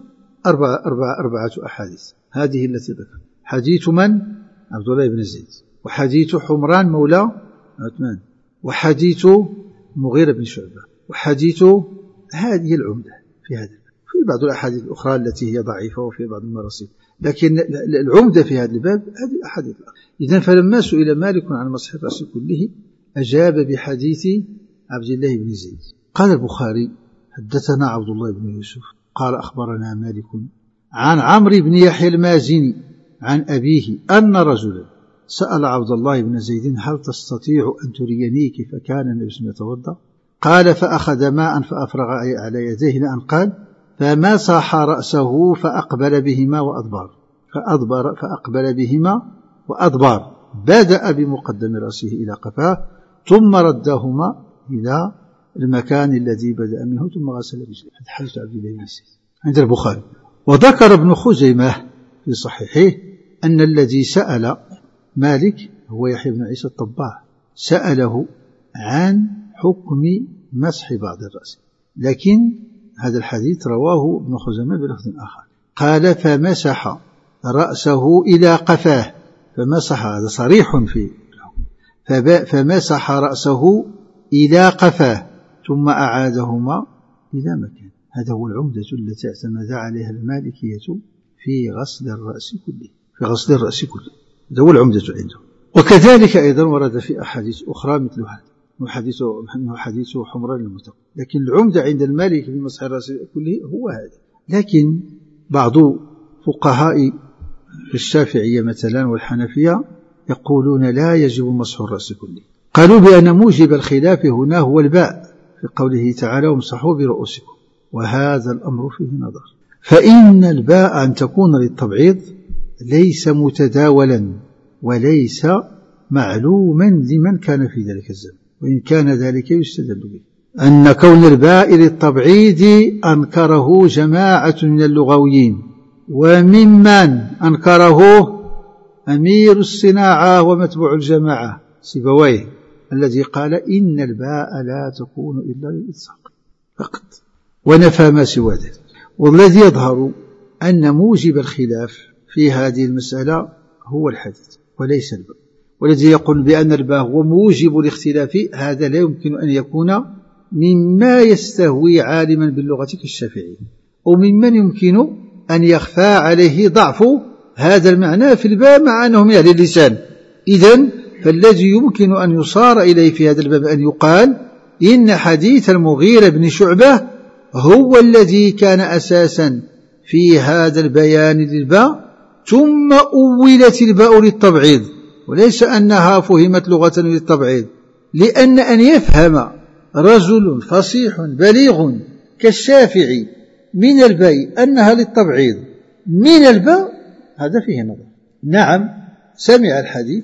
أربعة أحاديث. هذه التي ذكر حديث من؟ عبد الله بن زيد، وحديث حمران مولى عثمان، وحديث مغيرة بن شعبة، وحديث هذه العمدة في هذا الباب. في بعض الأحاديث الأخرى التي هي ضعيفة وفي بعض المراسيل، لكن العمدة في هذا الباب هذه الأحاديث. إذن فلما سئل مالك عن مسح الرأس كله أجاب بحديث عبد الله بن زيد. قال البخاري حدثنا عبد الله بن يوسف قال أخبرنا مالك عن عمرو بن يحيى المازني عن أبيه أن رجلا سأل عبد الله بن زيد هل تستطيع أن تريني كيف كان النبي صلى الله عليه وسلم يتوضأ؟ قال فأخذ ماء فأفرغ على يديه لأن قال فمسح رأسه فأقبل بهما وأدبر بدأ بمقدم رأسه إلى قفاه ثم ردهما إلى المكان الذي بدأ منه ثم غسل رجله. هذا حديث عبد الله بن زيد عند البخاري. وذكر ابن خزيمة في صحيحه أن الذي سأل مالك هو يحيى بن عيسى الطباع، سأله عن حكم مسح بعض الرأس، لكن هذا الحديث رواه ابن خزيمة بلفظ آخر قال فمسح رأسه إلى قفاه، فمسح هذا صريح فيه، فمسح رأسه إلى قفاه ثم أعادهما إلى مكان. هذا هو العمدة التي اعتمد عليها المالكية في غسل الرأس كله، هذا هو العمدة عنده. وكذلك أيضا ورد في أحاديث أخرى مثل هذا حديث حمران المتقى، لكن العمدة عند المالك في مسح الرأس كله هو هذا. لكن بعض فقهاء الشافعية مثلا والحنفية يقولون لا يجب مسح الرأس كله، قالوا بأن موجب الخلاف هنا هو الباء في قوله تعالى وامسحوا برؤوسكم، وهذا الأمر فيه نظر، فإن الباء أن تكون للتبعيض ليس متداولا وليس معلوما لمن كان في ذلك الزمن، وإن كان ذلك يستدل به أن كون الباء للتبعيض أنكره جماعة من اللغويين، وممن أنكره أمير الصناعة ومتبوع الجماعة سيبويه الذي قال إن الباء لا تكون إلا للإلصاق فقط، ونفى ما سوى ذلك. والذي يظهر أن موجب الخلاف في هذه المسألة هو الحديث وليس الباء، والذي يقول بأن الباء هو موجب الاختلاف هذا لا يمكن أن يكون مما يستهوي عالما باللغة كالشافعي، أو ممن يمكن أن يخفى عليه ضعف هذا المعنى في الباء مع أنه من أهل اللسان. إذن فالذي يمكن أن يصار إليه في هذا الباب أن يقال إن حديث المغيرة بن شعبة هو الذي كان أساسا في هذا البيان للباء، ثم أولت الباء للتبعيض، وليس أنها فهمت لغة للتبعيض، لأن أن يفهم رجل فصيح بليغ كالشافعي من الباء أنها للتبعيض من الباء هذا فيه نظر. نعم سمع الحديث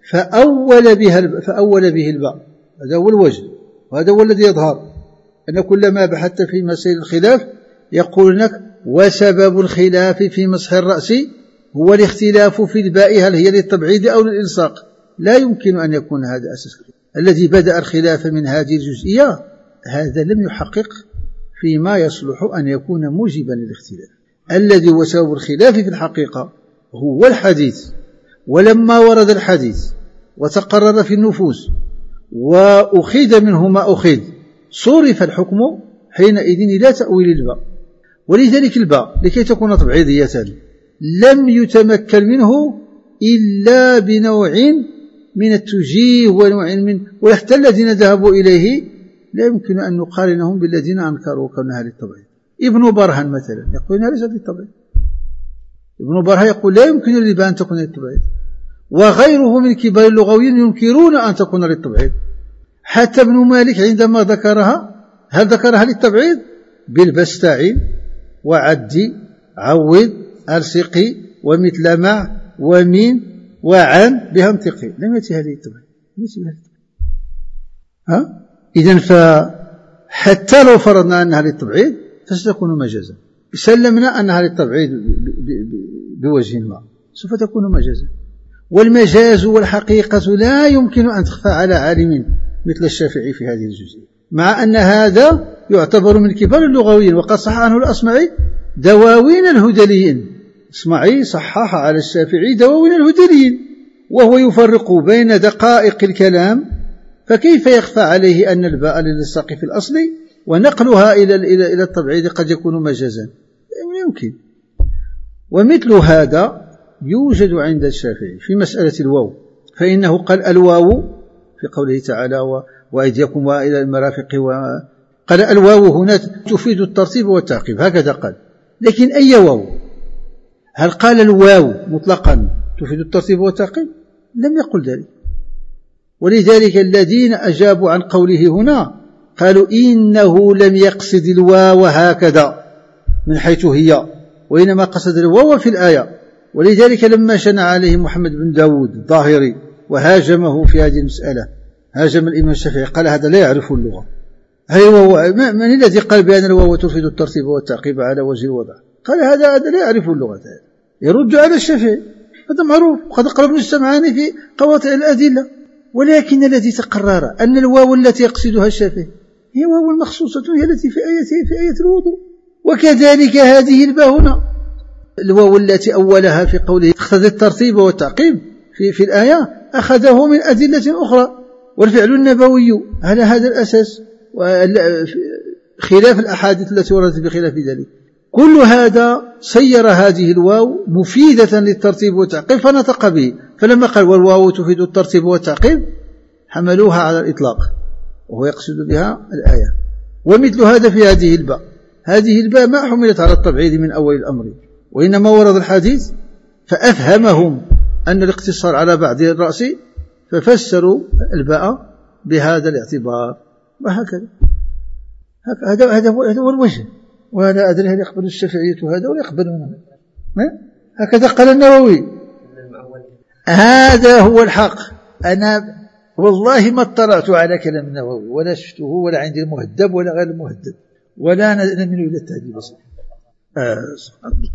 فأول به الباء، هذا هو الوجه، وهذا هو الذي يظهر أن كلما بحثت في مسائل الخلاف يقول لك وسبب الخلاف في مسح الرأس هو الاختلاف في الباء هل هي للتبعيد أو للإلصاق. لا يمكن أن يكون هذا أساس الذي بدأ الخلاف من هذه الجزئية. هذا لم يحقق فيما يصلح أن يكون موجبا للاختلاف. الذي هو سبب الخلاف في الحقيقة هو الحديث. ولما ورد الحديث وتقرر في النفوس وأخذ منه ما أخذ صرف الحكم حينئذ إلى تأويل الباء. ولذلك الباء لكي تكون تبعيضية لم يتمكن منه إلا بنوع من التوجيه ونوع من، وحتى الذين ذهبوا إليه لا يمكن أن نقارنهم بالذين أنكروا كونها للتبعيض. ابن برهان مثلا يقول إنها ليست للتبعيض. ابن برهان يقول لا يمكن للباء أن تكون للتبعيض، وغيره من كبار اللغويين ينكرون أن تكون للتبعيض. حتى ابن مالك عندما ذكرها هل ذكرها للتبعيض؟ بالبستعين وعدي عوض ألصقي ومثل مع ومن وعن بها انتقي، لم يأتي هذه التبعيض. إذن فحتى لو فرضنا أنها للتبعيض فستكون مجازا. سلمنا أنها للتبعيض بوجه ما سوف تكون مجازا. والمجاز والحقيقة لا يمكن أن تخفى على عالم مثل الشافعي في هذه الجزئية، مع أن هذا يعتبر من كبار اللغويين. وقد صح عنه الأصمعي دواوين الهذليين. الأصمعي صحح على الشافعي دواوين الهذليين وهو يفرق بين دقائق الكلام، فكيف يخفى عليه أن الباء للصاق في الأصل ونقلها إلى التبعيد قد يكون مجازا؟ يمكن. ومثل هذا يوجد عند الشافعي في مسألة الواو، فإنه قال الواو في قوله تعالى وأيديكم وإلى المرافق، قال الواو هنا تفيد الترتيب والتعقيب، هكذا قال. لكن أي واو؟ هل قال الواو مطلقا تفيد الترتيب والتعقيب؟ لم يقل ذلك. ولذلك الذين أجابوا عن قوله هنا قالوا إنه لم يقصد الواو هكذا من حيث هي، وإنما قصد الواو في الآية. ولذلك لما شنع عليه محمد بن داود الظاهري وهاجمه في هذه المسألة، هاجم الإمام الشافعي، قال هذا لا يعرف اللغة. من الذي قال بأن الواو تفيد الترتيب والتعقيب على وجه الوضع؟ قال هذا لا يعرف اللغة. يرد على الشافعي، هذا معروف، وقد قال ابن السمعاني في قواطع الأدلة. ولكن الذي تقرر أن الواو التي يقصدها الشافعي هي واو مخصوصة، هي التي في آية الوضوء. وكذلك هذه الباء هنا، الواو التي أولها في قوله اقتضت الترتيب والتعقيب في الآية أخذه من أدلة أخرى. والفعل النبوي على هذا الأساس، خلاف الأحاديث التي وردت بخلاف ذلك. كل هذا سير هذه الواو مفيدة للترتيب والتعقيب فنطق به. فلما قال والواو تفيد الترتيب والتعقيب حملوها على الإطلاق، وهو يقصد بها الآية. ومثل هذا في هذه الباء ما حملت على التبعيد من أول الأمر، وإنما ورد الحديث فأفهمهم أن الاقتصار على بعض الرأس ففسروا الباء بهذا الاعتبار. وهكذا هذا هو الوجه. ولا أدري هل يقبل الشافعية هذا ولا يقبلونه. هكذا قال النووي. هذا هو الحق. أنا والله ما اطلعت على كلام النووي ولا شفته ولا عندي المهذب ولا غير المهذب ولا نميل إلى التهذيب. سبحان الله.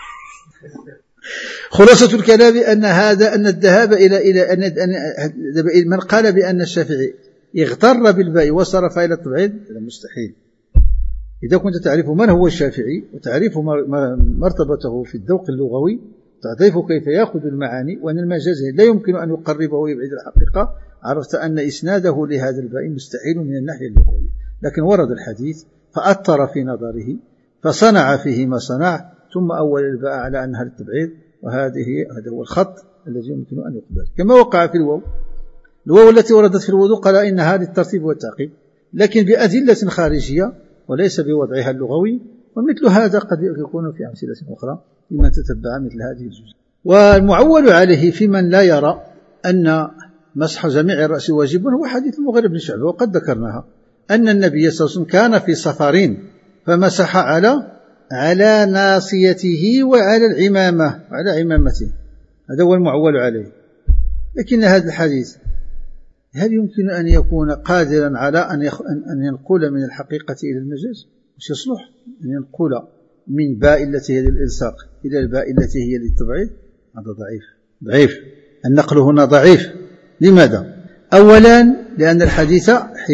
خلاصة الكلام أن الذهاب إلى أن من قال بأن الشافعي اغتر بالباء وصرف إلى التبعيد هذا مستحيل. إذا كنت تعرف من هو الشافعي وتعرف مرتبته في الذوق اللغوي، تعرف كيف يأخذ المعاني وأن المجاز لا يمكن أن يقربه ويبعد الحقيقة، عرفت أن إسناده لهذا الباء مستحيل من الناحية اللغوية. لكن ورد الحديث فأثر في نظره فصنع فيه ما صنع، ثم أول الباء على أنها للتبعيد. هذا هو الخط الذي يمكن أن يقبل. كما وقع في الواو التي وردت في الوضوء قال إنها للترتيب والتعقيب، لكن بأدلة خارجية وليس بوضعها اللغوي. ومثل هذا قد يكون في أمثلة أخرى لمن تتبع مثل هذه الجزئية. والمعول عليه في من لا يرى أن مسح جميع الرأس واجب هو حديث المغيرة بن شعبة، وقد ذكرناها أن النبي صلى الله عليه وسلم كان في سفر فمسح على ناصيته وعلى العمامة وعلى عمامته. هذا هو المعول عليه. لكن هذا الحديث هل يمكن أن يكون قادرا على أن ينقل من الحقيقة إلى المجاز؟ مش يصلح أن ينقل من باء التي هي للإلصاق إلى الباء التي هي للتبعيض هذا ضعيف. النقل هنا ضعيف. لماذا؟ أولا لأن الحديث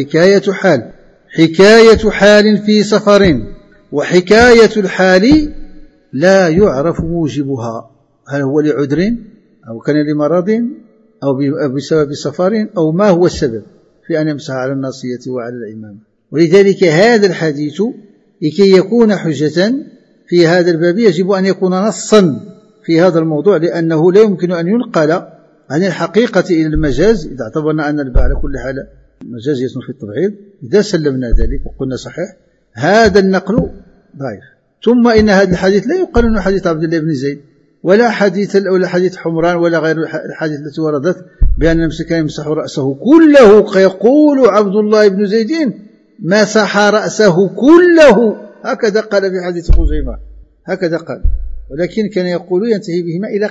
حكاية حال في سفر، وحكاية الحال لا يعرف موجبها، هل هو لعذر أو كان لمرض أو بسبب سفر أو ما هو السبب في أن يمسح على الناصية وعلى العمامة. ولذلك هذا الحديث لكي يكون حجة في هذا الباب يجب أن يكون نصا في هذا الموضوع، لأنه لا يمكن أن ينقل عن الحقيقة إلى المجاز إذا اعتبرنا أن الباء على كل حال مجازية في التبعيض. إذا سلمنا ذلك وقلنا صحيح هذا النقل ضعيف. ثم إن هذا الحديث لا يقال أنه حديث عبد الله بن زيد ولا حديث حمران ولا غير الحديث التي وردت بأن المسلم يمسح رأسه كله. يقول عبد الله بن زيد مسح رأسه كله، هكذا قال في حديث خزيمة، هكذا قال، ولكن كان يقول ينتهي بهما إلى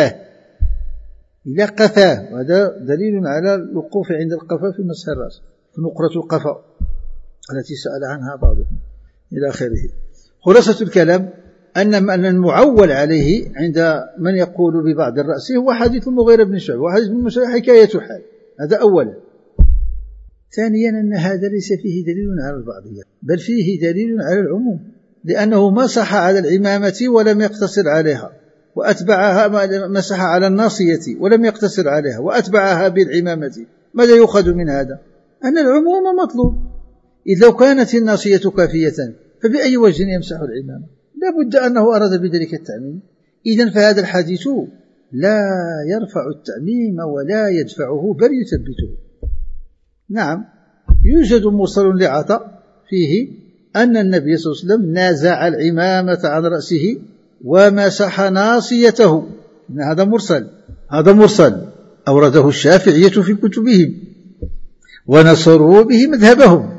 قفاه، وهذا دليل على الوقوف عند القفا في مسح الرأس، في نقرة القفا التي سأل عنها بعضهم إلى آخره. خلاصة الكلام أن المعول عليه عند من يقول ببعض الرأس هو حديث المغيرة بن شعبة، وحديث ابن مسعود حكاية حال، هذا أولا. ثانيا أن هذا ليس فيه دليل على البعضية، بل فيه دليل على العموم، لأنه مسح على العمامة ولم يقتصر عليها، وأتبعها مسح على الناصية ولم يقتصر عليها وأتبعها بالعمامة. ماذا يؤخذ من هذا؟ أن العموم مطلوب. إذ لو كانت الناصية كافية فبأي وجه يمسح العمامة؟ لا بد أنه أراد بذلك التعميم. إذن فهذا الحديث لا يرفع التعميم ولا يدفعه بل يثبته. نعم يوجد مرسل لعطاء فيه أن النبي صلى الله عليه وسلم نازع العمامة عن رأسه ومسح ناصيته، هذا مرسل أورده الشافعية في كتبهم ونصروا به مذهبهم.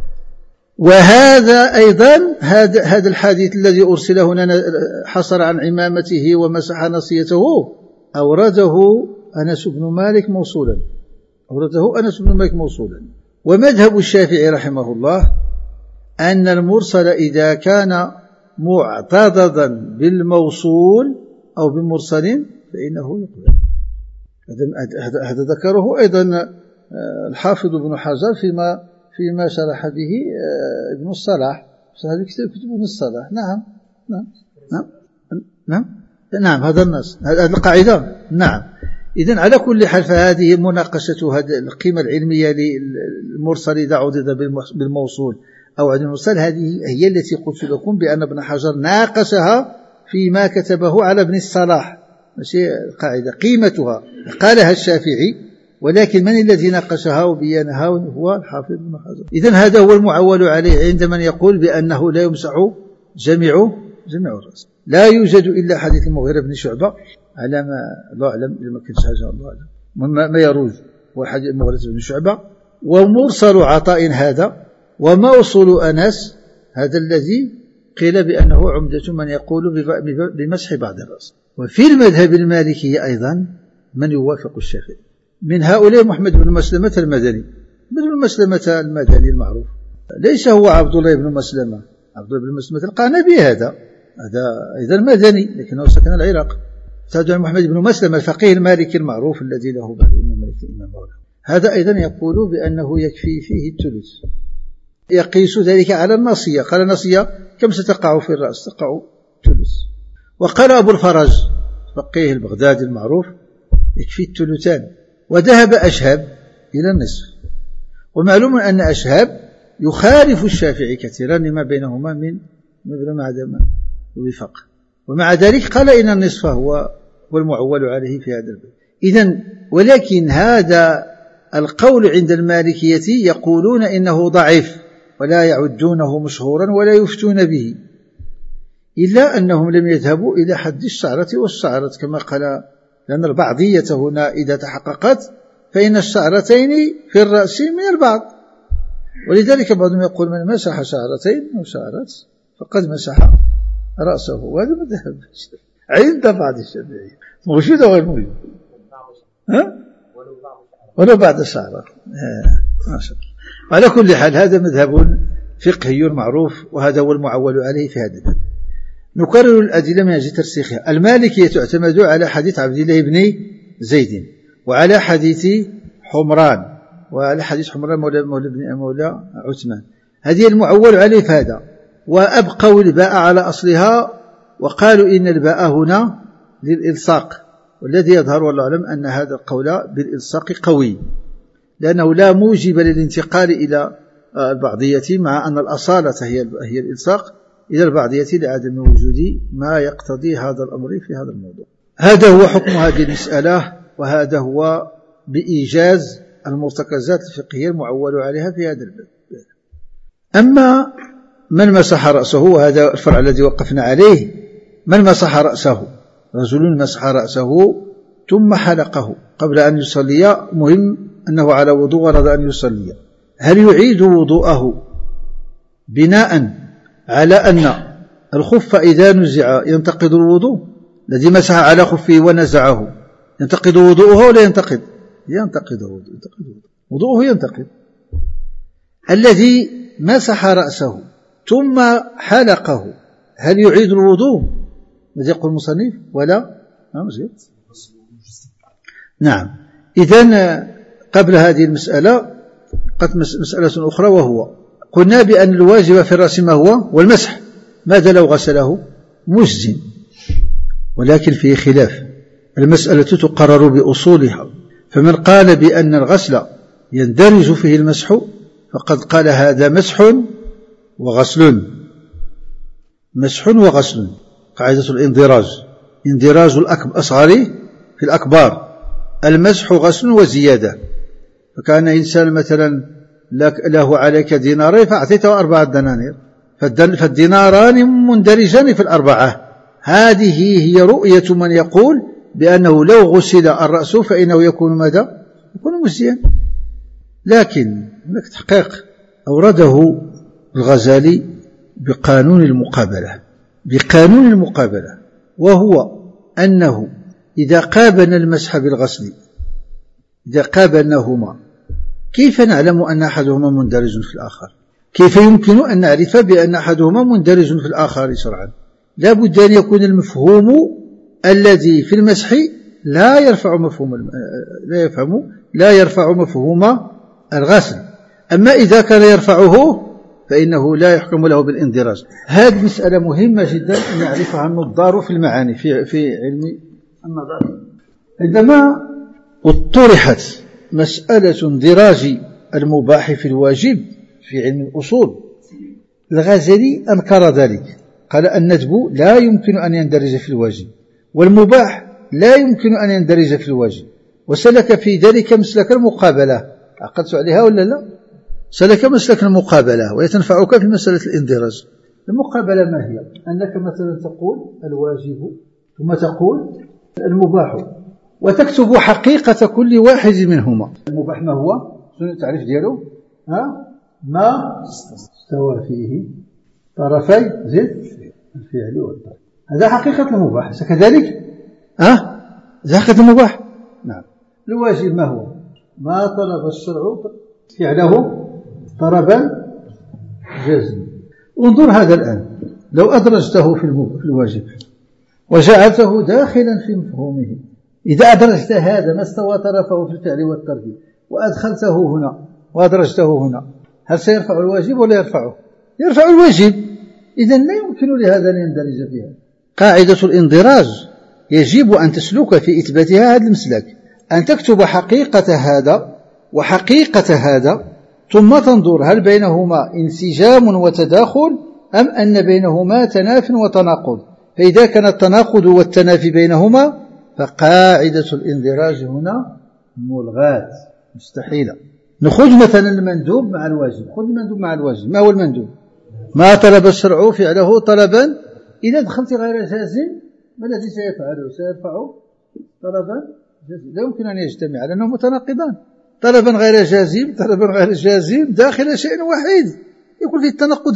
وهذا أيضا هذا الحديث الذي أرسل هنا حصر عن عمامته ومسح ناصيته أورده أنس بن مالك موصولا. ومذهب الشافعي رحمه الله أن المرسل إذا كان معتضدا بالموصول أو بمرسل فإنه يقبل. هذا ذكره أيضا الحافظ ابن حجر فيما شرح به ابن الصلاح، هذا كتب ابن الصلاح. نعم هذا النص، هذه القاعدة. نعم. إذن على كل حال فهذه مناقشة هذه القيمة العلمية للمرسل إذا عضد بالموصول أو عدم المرسل، هذه هي التي قلت لكم بأن ابن حجر ناقشها فيما كتبه على ابن الصلاح، ماشي قاعدة قيمتها قالها الشافعي، ولكن من الذي ناقشها وبيانها هو الحافظ ابن حجر. إذن هذا هو المعول عليه عند من يقول بأنه لا يمسح جميع الرأس. لا يوجد إلا حديث المغيرة بن شعبة على ما الله أعلم، لما كنت حاجة الله أعلم ما يروج هو حديث المغيرة بن شعبة، ومرسل عطاء هذا، وموصل أنس هذا الذي قيل بأنه عمدة من يقول بمسح بعض الرأس. وفي المذهب المالكي أيضا من يوافق الشافعي، من هؤلاء محمد بن مسلمة المدني. المعروف ليس هو عبد الله بن مسلمة القعنبي، هذا أيضا مدني لكنه سكن العراق. هذا محمد بن مسلمة الفقيه المالكي المعروف الذي له بعد الإمام مالك الإمام مولاه، هذا أيضا يقول بأنه يكفي فيه الثلث، يقيس ذلك على الناصية. قال الناصية كم ستقع في الرأس؟ تقع ثلث. وقال أبو الفرج فقيه البغدادي المعروف يكفي الثلثان. وذهب أشهب إلى النصف. ومعلوم أن أشهب يخالف الشافعي كثيرا لما بينهما من عدم الوفاق، ومع ذلك قال إن النصف هو المعول عليه في هذا الباب. إذن ولكن هذا القول عند المالكية يقولون إنه ضعيف ولا يعدونه مشهورا ولا يفتون به، إلا أنهم لم يذهبوا إلى حد الشعرة والشعرة كما قال، لأن البعضية هنا إذا تحققت فإن الشعرتين في الرأس من البعض، ولذلك بعضهم يقول من مسح شعرتين أو شعرات فقد مسح رأسه، وهذا مذهب عند بعض الشافعية موجود أو غير موجود؟ ولو بعد الشعر ما شاء الله. على كل حال هذا مذهب فقهي معروف، وهذا هو المعول عليه في هذا الباب. نكرر الأدلة من أجل ترسيخها. المالكية تعتمد على حديث عبد الله بن زيد، وعلى حديث حمران، وعلى حديث حمران مولى عثمان، هذه المعول عليه في هذا. وأبقوا الباء على أصلها، وقالوا إن الباء هنا للإلصاق، والذي يظهر والله أعلم أن هذا القول بالإلصاق قوي، لأنه لا موجب للانتقال إلى البعضية، مع أن الأصالة هي الإلصاق إلى البعضية لعدم وجود ما يقتضي هذا الأمر في هذا الموضوع. هذا هو حكم هذه المسألة، وهذا هو بإيجاز المرتكزات الفقهية المعول عليها في هذا الباب. أما من مسح رأسه، وهذا الفرع الذي وقفنا عليه، من مسح رأسه، رجل مسح رأسه ثم حلقه قبل أن يصلي، مهم أنه على وضوء ورد أن يصلي، هل يعيد وضوءه بناء على أن الخف إذا نزع ينتقض الوضوء؟ الذي مسح على خفه ونزعه ينتقض وضوءه ولا ينتقض؟ ينتقض وضوءه ينتقض. الذي مسح رأسه ثم حلقه هل يعيد الوضوء؟ ماذا يقول المصنف؟ ولا نعم. إذن قبل هذه المسألة قد مسألة أخرى، وهو قلنا بأن الواجب في الرأس ما هو؟ والمسح. ماذا لو غسله؟ مجزٍ، ولكن فيه خلاف، المسألة تقرر بأصولها. فمن قال بأن الغسل يندرج فيه المسح فقد قال هذا مسح وغسل، مسح وغسل، قاعدة الاندراج، اندراج الأصغر في الأكبر، المسح غسل وزيادة. فكان إنسان مثلا له عليك دينارين فأعطيته 4 دنانير، فالديناران مندرجان في ال4. هذه هي رؤية من يقول بأنه لو غسل الرأس فإنه يكون ماذا؟ يكون مجزيا. لكن هناك تحقيق أورده الغزالي بقانون المقابلة، وهو أنه إذا قابلنا المسح بالغسل، إذا قابلناهما، كيف نعلم أن أحدهما مندرج في الآخر؟ كيف يمكن أن نعرف بأن أحدهما مندرج في الآخر شرعا؟ لا بد أن يكون المفهوم الذي في المسح لا يرفع مفهوم الغسل، أما إذا كان يرفعه فإنه لا يحكم له بالاندراج. هذه مسألة مهمة جدا أن يعرفها النظار في المعاني في علم النظر. عندما اطرحت مسألة اندراج المباح في الواجب في علم الأصول، الغزالي أنكر ذلك، قال الندب لا يمكن أن يندرج في الواجب، والمباح لا يمكن أن يندرج في الواجب، وسلك في ذلك مسلك المقابلة. عقدت عليها ولا لا؟ سلك مسلك المقابلة، ويتنفعك في مسألة الاندراج. المقابلة ما هي؟ أنك مثلا تقول الواجب ثم تقول المباح، وتكتب حقيقة كل واحد منهما. المباح ما هو؟ شنو التعريف دياله؟ ما استوى فيه طرفي الفعل والترك، هذا حقيقة المباح. أليس كذلك؟ هذا حقيقة المباح. نعم. الواجب ما هو؟ ما طلب الشرع فعله طلبا جازما. انظر هذا الآن، لو أدرجته في الواجب وجعلته داخلا في مفهومه، إذا أدرجت هذا ما استوى طرفه في الفعل والترك وأدخلته هنا وأدرجته هنا، هل سيرفع الواجب ولا يرفعه؟ يرفع الواجب. إذن لا يمكن لهذا أن يندرج فيها. قاعدة الاندراج يجب أن تسلك في إثباتها هذا المسلك، أن تكتب حقيقة هذا وحقيقة هذا، ثم تنظر هل بينهما انسجام وتداخل أم أن بينهما تناف وتناقض. فإذا كان التناقض والتنافي بينهما فقاعدة الاندراج هنا ملغاة، مستحيلة. نخذ مثلا المندوب مع الواجب. خذ المندوب مع الواجب. ما هو المندوب؟ ما طلب الشرع فعله طلبا. إذا دخلت غير جازم ما الذي سيفعله؟ سيرفع طلبا جازم، لا يمكن أن يجتمع لأنه متناقضان. طلبا غير جازم داخل شيء واحد، يكون فيه التناقض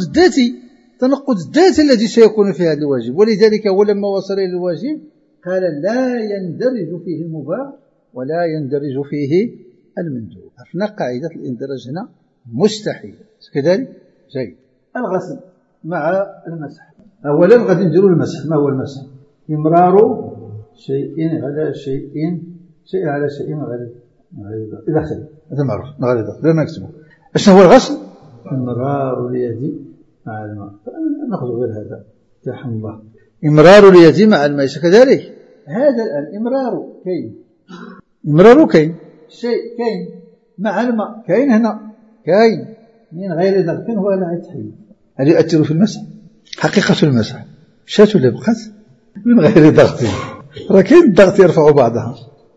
الذاتي الذي سيكون في هذا الواجب. ولذلك هو لما وصل إلى الواجب قال لا يندرج فيه المباح ولا يندرج فيه المندوب. عرفنا قاعدة الاندراج هنا مستحيل. كذلك جيد. الغسل مع المسح، أولا غادي نديروا المسح. ما هو المسح؟ إمرار شيء على شيء، شيء على شيء غير إلى آخره. هذا معروف غير لا نكتبه. أشنو هو الغسل؟ إمرار اليد مع الماء. نأخذ غير هذا رحمه الله. إمرار اليد مع الماء كذلك. هذا الآن إمرار كاين، إمرار كاين، شيء كاين مع الماء كاين، هنا كاين من غير ضغط ولا يتحيل. هل يؤثر في المسح؟ حقيقة المسح شات ولا بقات من غير ضغط. راه كاين الضغط يرفع بعضها.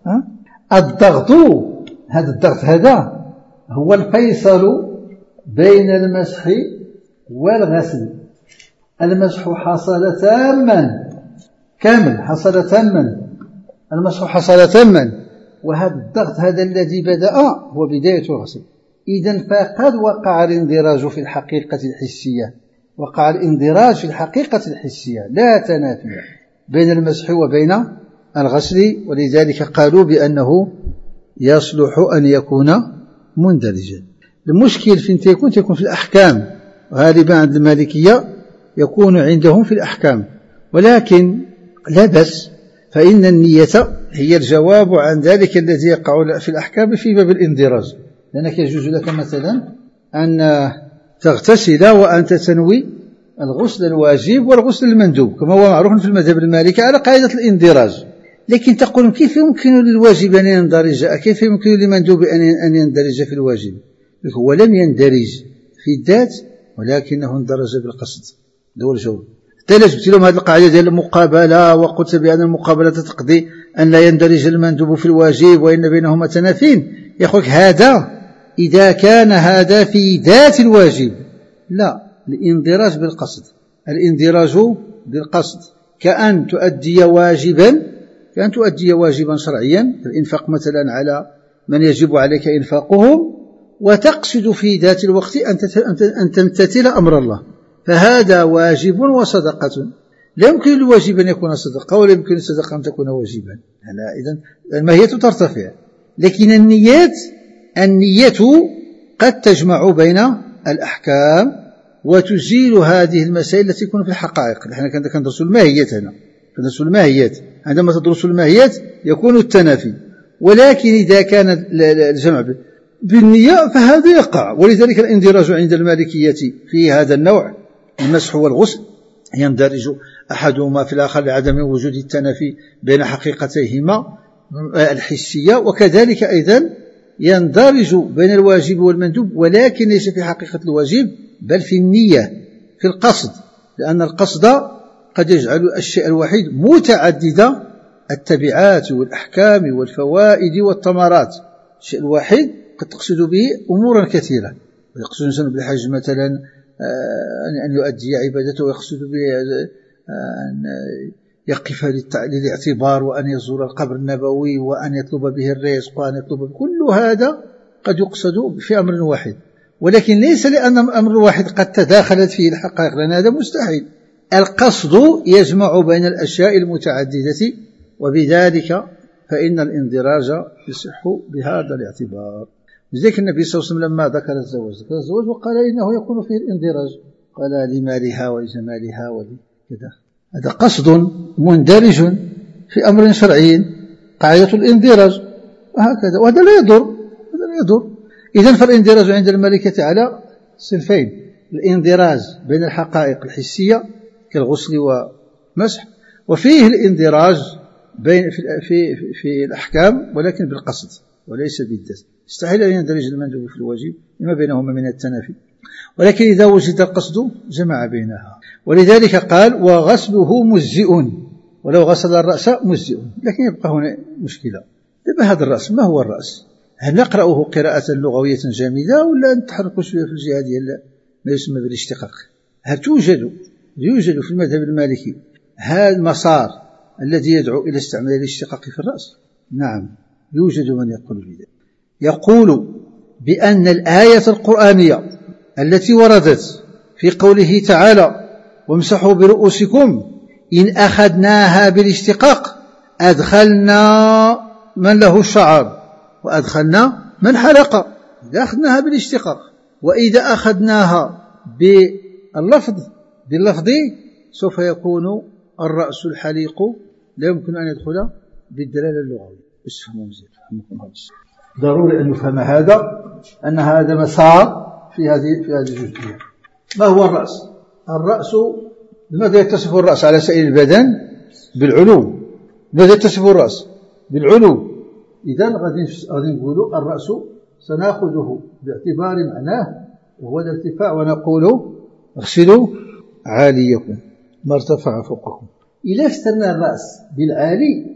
الضغط، هذا الضغط هذا هو الفيصل بين المسح والغسل. المسح حصل تاما كامل، حصل تاما، المسح حصل تاما، وهذا الضغط هذا الذي بدأ هو بداية الغسل. إذن فقد وقع الاندراج في الحقيقة الحسية، وقع الاندراج في الحقيقة الحسية، لا تنافي بين المسح وبين الغسل. ولذلك قالوا بأنه يصلح أن يكون مندرجا. المشكل فين تكون في الأحكام، غالبا عند المالكية يكون عندهم في الأحكام، ولكن لا بأس، فإن النية هي الجواب عن ذلك الذي يقع في الأحكام في باب الاندراج. لأنك يجوز لك مثلا أن تغتسل وأنت تنوي الغسل الواجب والغسل المندوب كما هو معروف في المذهب المالكي على قاعدة الاندراج. لكن تقول كيف يمكن للواجب أن يندرج، كيف يمكن للمندوب أن يندرج في الواجب؟ هو لم يندرج في الذات ولكنه اندرج بالقصد. هو الجواب. حتى إلا جبت لهم هذه القاعدة ديال المقابلة وقلت بأن المقابلة تقضي أن لا يندرج المندوب في الواجب وإن بينهما تنافين، يقولك هذا إذا كان هذا في ذات الواجب. لا، الاندراج بالقصد، الاندراج بالقصد كأن تؤدي واجبا شرعيا، الإنفاق مثلا على من يجب عليك إنفاقهم، وتقصد في ذات الوقت أن تمتثل أمر الله، فهذا واجب وصدقة. لا يمكن الواجب أن يكون صدقة ولا يمكن الصدقة أن تكون واجبا. إذن الماهية ترتفع، لكن النية قد تجمع بين الأحكام وتزيل هذه المسائل التي تكون في الحقائق. نحن كندرسوا الماهيات هنا، كندرسوا الماهيات. عندما تدرسوا الماهيات يكون التنافي، ولكن إذا كان الجمع بالنية فهذا يقع. ولذلك الاندراج عند المالكية في هذا النوع المسح والغسل يندرج أحدهما في الآخر لعدم وجود التنافي بين حقيقتيهما الحسية، وكذلك أيضا يندرج بين الواجب والمندوب، ولكن ليس في حقيقة الواجب بل في النية، في القصد، لأن القصد قد يجعل الشيء الواحد متعدد التبعات والأحكام والفوائد والثمرات. الشيء الواحد قد تقصد به أمورا كثيرة، يقصد الإنسان بالحج مثلا أن يؤدي عبادته، ويقصد به أن يقف للاعتبار، وأن يزور القبر النبوي، وأن يطلب به الرزق، وأن يطلب كل هذا قد يقصد في أمر واحد، ولكن ليس لأن أمر واحد قد تداخلت فيه الحقائق، لأن هذا مستحيل. القصد يجمع بين الأشياء المتعددة، وبذلك فإن الاندراج يصح بهذا الاعتبار. لذلك النبي صلى الله عليه وسلم لما ذكر الزواج وقال إنه يكون فيه الاندراج، قال لمالها ولجمالها ولكذا. هذا قصد مندرج في أمر شرعي، قاعدة الاندراج، وهكذا، وهذا لا يضر. إذن فالاندراج عند المالكية على صنفين: الاندراج بين الحقائق الحسية كالغسل ومسح، وفيه الاندراج بين في الأحكام ولكن بالقصد وليس بالذات. استحيل أن يندرج المندوب في الواجب لما بينهما من التنافي، ولكن إذا وجد القصد جمع بينها. ولذلك قال وغسله مجزئ، ولو غسل الرأس مجزئ. لكن يبقى هنا مشكلة، هذا الرأس ما هو الرأس؟ هل نقرأه قراءة لغوية جامدة ولا نتحرك شوية في الجهة ديال ما يسمى بالاشتقاق؟ هل يوجد في المذهب المالكي هذا المسار الذي يدعو إلى استعمال الاشتقاق في الرأس؟ نعم، يوجد من يقول بذلك. يقول بأن الآية القرآنية التي وردت في قوله تعالى وامسحوا برؤوسكم إن أخذناها بالاشتقاق أدخلنا من له الشعر وأدخلنا من حلق. إذا أخذناها بالاشتقاق، وإذا أخذناها باللفظ سوف يكون الرأس الحليق لا يمكن أن يدخل بالدلالة اللغوية. افهموا مزيان، ضروري أن يفهم هذا، أن هذا مسار في هذه الجزئية. ما هو الرأس؟ الرأس لماذا يتصف الرأس على سائر البدن؟ بالعلو. لماذا يتصف الرأس؟ بالعلو. إذن غادي نقول الرأس سنأخذه باعتبار معناه وهو الارتفاع، ونقول اغسلوا عاليكم ما ارتفع فوقكم. إذا فسرنا الرأس بالعالي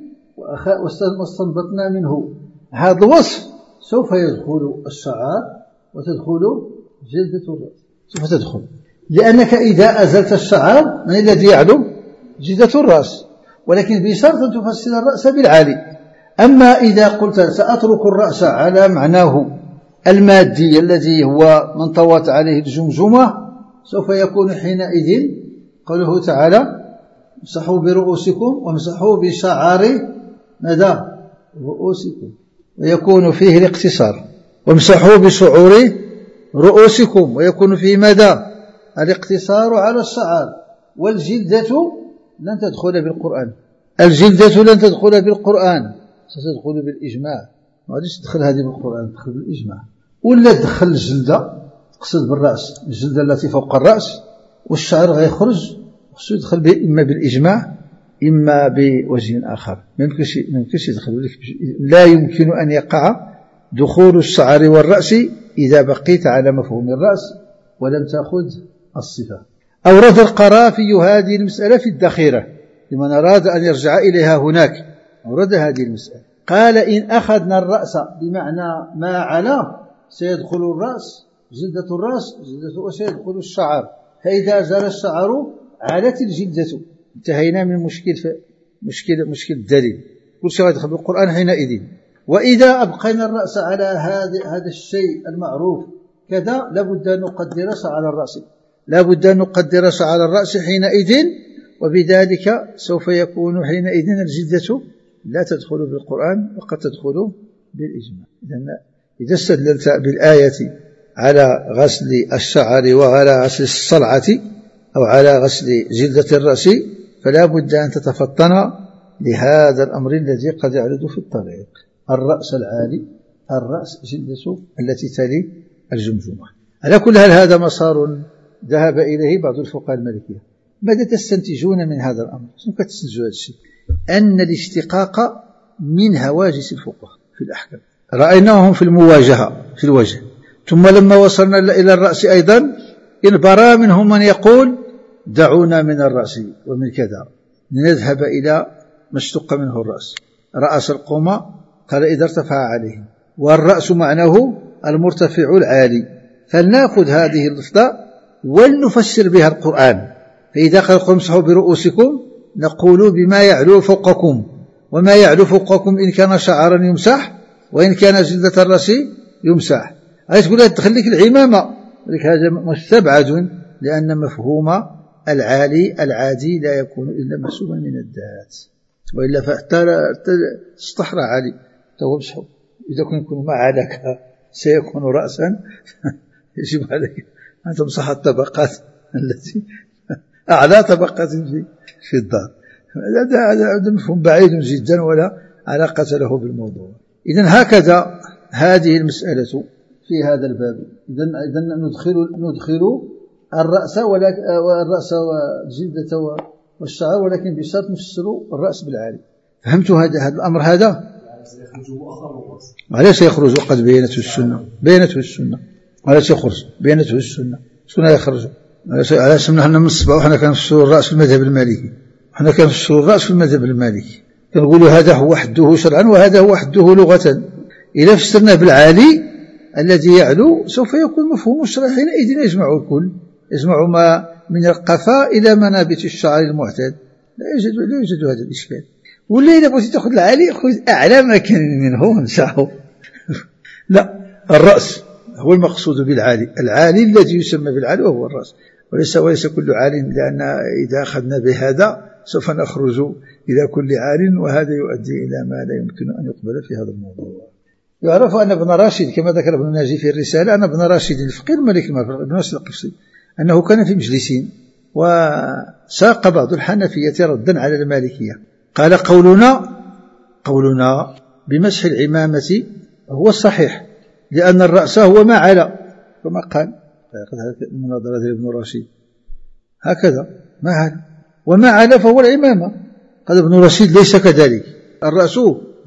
واستنبطنا منه هذا الوصف، سوف يدخل الشعر وتدخل جلدة الرأس، سوف تدخل، لأنك إذا أزلت الشعر من الذي يعلو؟ جلدة الرأس، ولكن بشرط أن تفسر الرأس بالعالي. أما إذا قلت سأترك الرأس على معناه المادي الذي هو من طوت عليه الجمجمة، سوف يكون حينئذ قوله تعالى امسحوا برؤوسكم وامسحوا بشعر ماذا؟ رؤوسكم، ويكون فيه الاقتصار. وامسحوا بشعور رؤوسكم، ويكون فيه ماذا؟ الاقتصار على الشعر. والجلدة لن تدخل بالقرآن، الجلدة لن تدخل بالقرآن، ستدخل بالإجماع. ما غاديش تدخل هذه بالقرآن، تدخل بالإجماع. ولا تدخل الجلدة، تقصد بالرأس الجلدة التي فوق الرأس، والشعر غيخرج، خصو يدخل إما بالإجماع إما بوجه آخر. ما يمكنش يدخل. لا يمكن أن يقع دخول الشعر والرأس إذا بقيت على مفهوم الرأس ولم تأخذ الصفة. أورد القرافي هذه المسألة في الذخيرة لمن أراد أن يرجع إليها هناك، أورد هذه المسألة. قال إن أخذنا الرأس بمعنى ما على سيدخل الرأس جلدة الرأس وسيدخل الشعر، فإذا زال الشعر علت الجلدة. انتهينا من مشكل الدليل، كل شيء يدخل بالقرآن حينئذ. وإذا أبقينا الرأس على هذا الشيء المعروف كذا، لابد أن نقدر شعر الرأس، لابد أن نقدر شعر الرأس حينئذ، وبذلك سوف يكون حينئذ الجلدة لا تدخل بالقرآن وقد تدخل بالإجماع. إذا استدللت بالآية على غسل الشعر وعلى غسل الصلعة أو على غسل جلدة الرأس، فلا بد أن تتفطن لهذا الأمر الذي قد يعرض في الطريق. الرأس العالي، الرأس جلدة التي تلي الجمجمة. على كل حال هذا مسار ذهب إليه بعض الفقهاء المالكية. ماذا تستنتجون من هذا الأمر؟ شنو كتستنتجوا هذا الشيء؟ أن الاشتقاق من هواجس الفقه في الأحكام، رأيناهم في المواجهة في الوجه، ثم لما وصلنا إلى الرأس أيضا انبرى منهم من يقول دعونا من الرأس ومن كذا نذهب إلى ما اشتق منه الرأس. رأس القومة قال إذا ارتفع عليه، والرأس معناه المرتفع العالي، فلنأخذ هذه اللفظة ولنفسر بها القرآن. فإذا قال امسحوا برؤوسكم نقول بما يعلو فوقكم، وما يعلو فوقكم إن كان شعرا يمسح وإن كان جلدة الرأس يمسح. تقول لها تدخل لك العمامة، هذا مستبعد، لأن مفهوم العالي العادي لا يكون إلا محسوبا من الذات، وإلا فحتى تستحرى عالي توبشه. إذا كنت ما عليك سيكون رأسا يجب عليك أن تمسح الطبقات التي أعلى طبقات في الدار. هذا مفهوم بعيد جدا ولا علاقة له بالموضوع. إذن هكذا هذه المسألة في هذا الباب. إذن ندخل الرأس والجلدة والشعر، ولكن بشرط نفسر الرأس بالعالي. فهمتوا هذا الأمر؟ هذا علاش يخرج وقد بينته السنة علاش يخرج بينته السنة. شكون يخرج؟ علاش حنا من الصباح وحنا كنفسروا الرأس في المذهب المالكي، حنا كنفسروا الرأس في المذهب المالكي، كنقولوا هذا هو حده شرعا وهذا هو حده لغة. إذا فسرناه بالعالي الذي يعلو سوف يكون مفهوم الشرع حينئذ يجمع الكل، يجمع ما من القفا إلى منابت الشعر المعتاد. لا يوجد هذا الإشكال. ولا إذا بغيتي تأخذ العالي خذ أعلى ما كان منه وامسحه. لا، الرأس هو المقصود بالعالي، العالي الذي يسمى بالعالي وهو الرأس، وليس كل عالي، لأن إذا أخذنا بهذا سوف نخرج إلى كل عال، وهذا يؤدي إلى ما لا يمكن أن يقبل في هذا الموضوع. يعرف أن ابن راشد كما ذكر ابن ناجي في الرسالة، أن ابن راشد الفقيه المالكي ابن راشد القفصي أنه كان في مجلسين وساق بعض الحنفية ردا على المالكية، قال قولنا بمسح العمامة هو الصحيح، لأن الرأس هو ما على، كما قال المناظرة ابن رشيد هكذا، ما على وما على فهو العمامة. قال ابن رشيد ليس كذلك، الرأس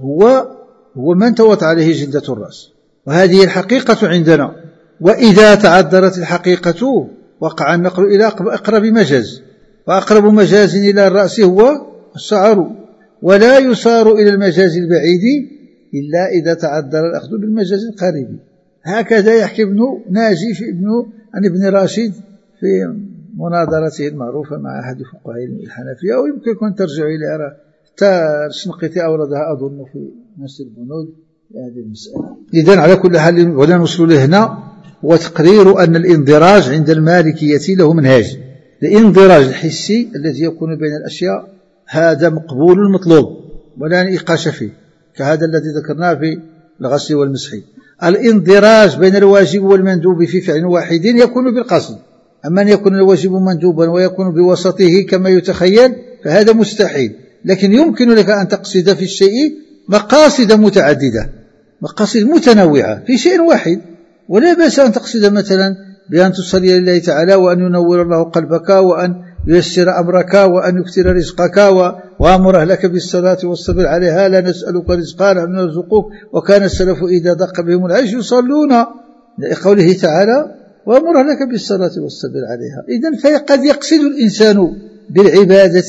هو ما انتوت عليه جلدة الرأس، وهذه الحقيقة عندنا. وإذا تعذرت الحقيقة وقع النقل إلى أقرب مجاز، وأقرب مجاز إلى الرأس هو الشعر، ولا يسار إلى المجاز البعيد إلا إذا تعذر الأخذ بالمجاز القريب. هكذا يحكي ابن ناجي عن ابن راشد في مناظرته المعروفة مع أحد فقهاء الحنفية، ويمكنكم ترجعوا إلى حتى الشنقيطي أوردها أظن في نفس البنود هذه المسألة. إذن على كل حال ولا نوصل له هنا، وتقرير أن الانضراج عند المالكية له منهاج. الانضراج الحسي الذي يكون بين الأشياء هذا مقبول المطلوب ولا نقاش فيه، كهذا الذي ذكرناه في الغسل والمسح. الانضراج بين الواجب والمندوب في فعل واحد يكون بالقصد، أما أن يكون الواجب مندوبا ويكون بوسطه كما يتخيل فهذا مستحيل. لكن يمكن لك أن تقصد في الشيء مقاصد متعددة، مقاصد متنوعة في شيء واحد، ولا بأس أن تقصد مثلا بأن تصلي لله تعالى، وأن ينور الله قلبك، وأن ييسر أمرك، وأن يكثر رزقك، وأمر أهلك بالصلاة والصبر عليها، لا نسألك رزقا نحن نرزقك، وكان السلف إذا ضاق بهم العيش يصلون، لقوله تعالى وأمر أهلك بالصلاة والصبر عليها. إذن فقد يقصد الإنسان بالعبادة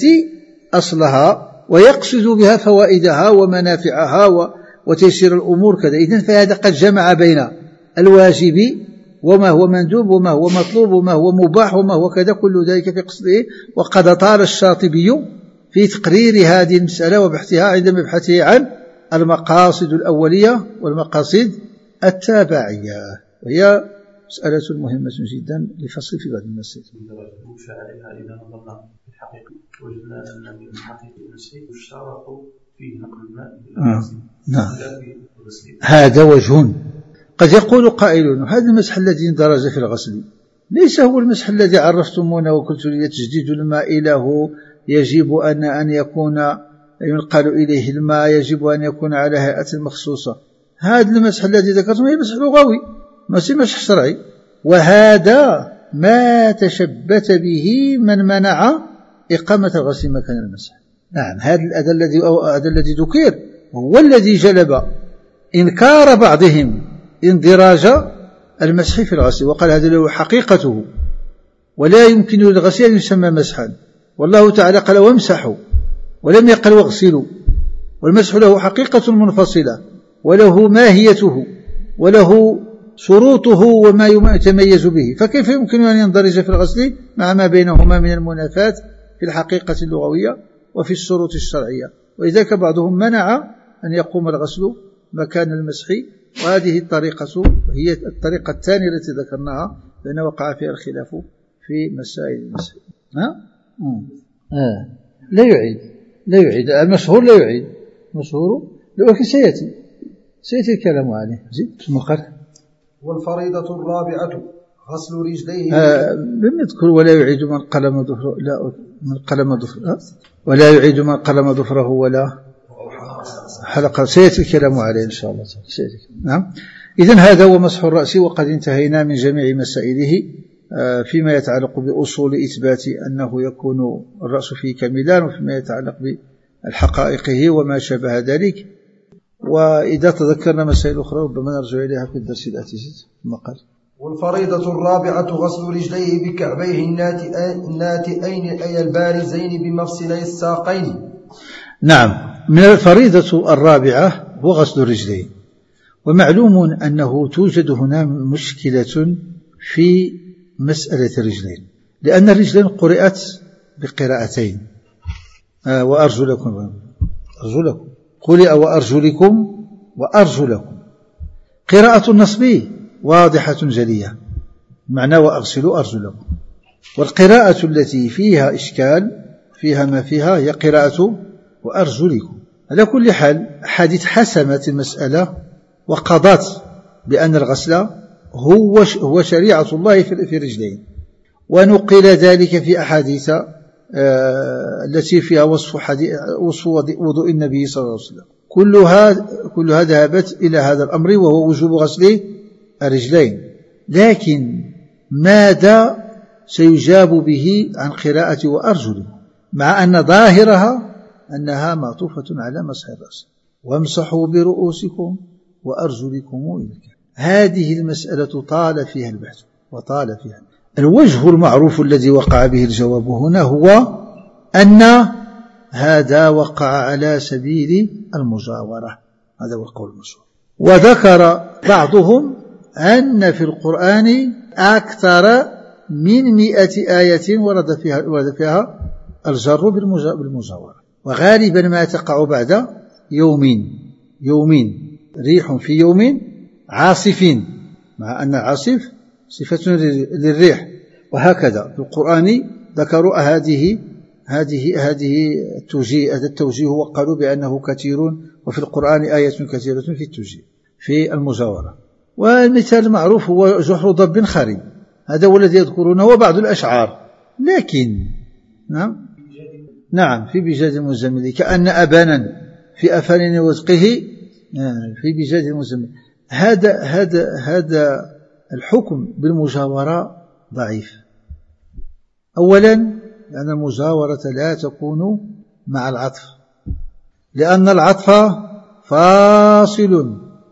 أصلها، ويقصد بها فوائدها ومنافعها وتيسير الأمور كذا. إذن فهذا قد جمع بين الواجب وما هو مندوب وما هو مطلوب وما هو مباح وما هو كذا، كل ذلك في قصده. وقد طال الشاطبي في تقرير هذه المسألة وبحثها عندما يبحثه عن المقاصد الأولية والمقاصد التابعية، وهي مسألة مهمة جدا لفصل في بعض المسائل. إذا نظرنا في الحقيقة وجدنا أن من حقيقة المسح يشترط فيه نقل الماء إلى الغسل. نعم، هذا وجه. قد يقول قائل هذا المسح الذي اندرج في الغسل ليس هو المسح الذي عرفتمونه وقلت لي تجديد الماء له يجب أن يكون ينقل إليه الماء، يجب أن يكون على هيئة مخصوصة. هذا المسح الذي ذكرتم هي مسح لغوي، مسح شرعي، وهذا ما تشبت به من منع إقامة الغسل مكان المسح. نعم، هذا الأذى الذي ذكر هو الذي جلب إنكار بعضهم اندراج المسح في الغسل، وقال هذا له حقيقته ولا يمكن للغسل أن يسمى مسحا، والله تعالى قال وامسحوا ولم يقل واغسلوا، والمسح له حقيقة منفصلة وله ماهيته وله شروطه وما يتميز به، فكيف يمكن أن يندرج في الغسل مع ما بينهما من المنافات في الحقيقة اللغوية وفي الشروط الشرعية؟ ولذلك بعضهم منع أن يقوم الغسل مكان المسح، وهذه الطريقة هي الطريقة الثانية التي ذكرناها، لأن وقع فيها الخلاف في مسائل المسح. لا يعيد المشهور، لا يعيد المشهور، لكن سيأتي الكلام عليه. ثم قال والفريضة الرابعة غسل رجليه. لم يذكر ولا يعيد من قلم ظفره، لا من قلم ظفره، ولا يعيد من قلم ظفره ولا حلقة، سيأتي الكلام عليه إن شاء الله. نعم. إذن هذا هو مسح الرأس، وقد انتهينا من جميع مسائله فيما يتعلق بأصول إثبات أنه يكون الرأس فيه كاملا، وفيما يتعلق بالحقائقه وما شابه ذلك. وإذا تذكرنا مسائل أخرى ربما نرجع إليها في الدرس الآتي. ثم قال والفريضة الرابعة غسل رجليه بكعبيه الناتئين أي البارزين بمفصلي الساقين. نعم، من الفريضة الرابعة هو غسل الرجلين. ومعلوم أنه توجد هنا مشكلة في مسألة الرجلين، لأن الرجلين قرأت بقراءتين، وأرجلكم قرئ وأرجلكم وأرجلكم. قراءة النصب واضحة جلية، معنى وأغسلوا أرجلكم. والقراءة التي فيها إشكال فيها ما فيها هي قراءة وأرجلكم. على كل حال حديث حسمت المسألة وقضت بأن الغسل هو شريعة الله في الرجلين، ونقل ذلك في أحاديث التي فيها وصف وضوء النبي صلى الله عليه وسلم، كلها ذهبت إلى هذا الأمر، وهو وجوب غسل الرجلين. لكن ماذا سيجاب به عن قراءة وأرجل، مع أن ظاهرها أنها معطوفة على مسح الرأس، وامسحوا برؤوسكم وأرجلكم إلى الكعبين. هذه المسألة طال فيها البحث وطال فيها. الوجه المعروف الذي وقع به الجواب هنا هو أن هذا وقع على سبيل المجاورة، هذا هو القول المشهور. وذكر بعضهم أن في القرآن أكثر من 100 آية ورد فيها الجر بالمجاورة، وغالبا ما تقع بعد يومين ريح في يوم عاصف، مع أن العاصف صفة للريح. وهكذا في القرآن ذكروا هذه التوجيه، وقالوا بأنه كثير، وفي القرآن آية كثيرة في التوجيه في المجاورة. والمثال المعروف هو جحر ضب خري، هذا هو الذي يذكرونه وبعض الأشعار. لكن نعم في بجاد المزمل، كأن أبانا في أفان وزقه في بجاد المزمل. هذا الحكم بالمجاورة ضعيف. أولا لأن المجاورة لا تكون مع العطف، لأن العطف فاصل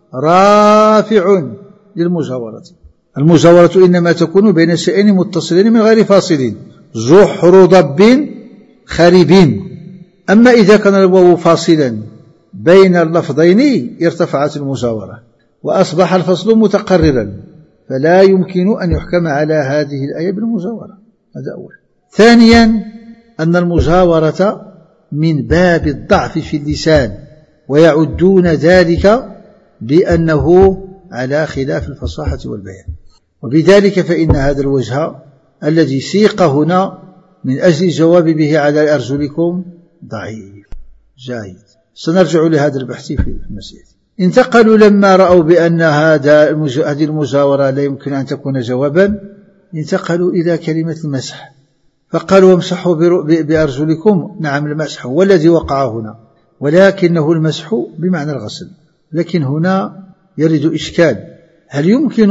رافع للمجاورة. المجاورة إنما تكون بين شيئين متصلين من غير فاصلين، جحر ضب خريب. أما إذا كان الواو فاصلا بين اللفظين ارتفعت المجاورة وأصبح الفصل متقررا، فلا يمكن أن يحكم على هذه الآية بالمجاورة. هذا أول. ثانيا أن المجاورة من باب الضعف في اللسان، ويعدون ذلك بأنه على خلاف الفصاحة والبيان، وبذلك فإن هذا الوجه الذي سيق هنا من أجل الجواب به على أرجلكم ضعيف جيد. سنرجع لهذا البحث في المسألة. انتقلوا لما رأوا بأن هذه المجاورة لا يمكن أن تكون جوابا، انتقلوا إلى كلمة المسح، فقالوا وامسحوا بأرجلكم. نعم المسح هو الذي وقع هنا، ولكنه المسح بمعنى الغسل. لكن هنا يرد إشكال، هل يمكن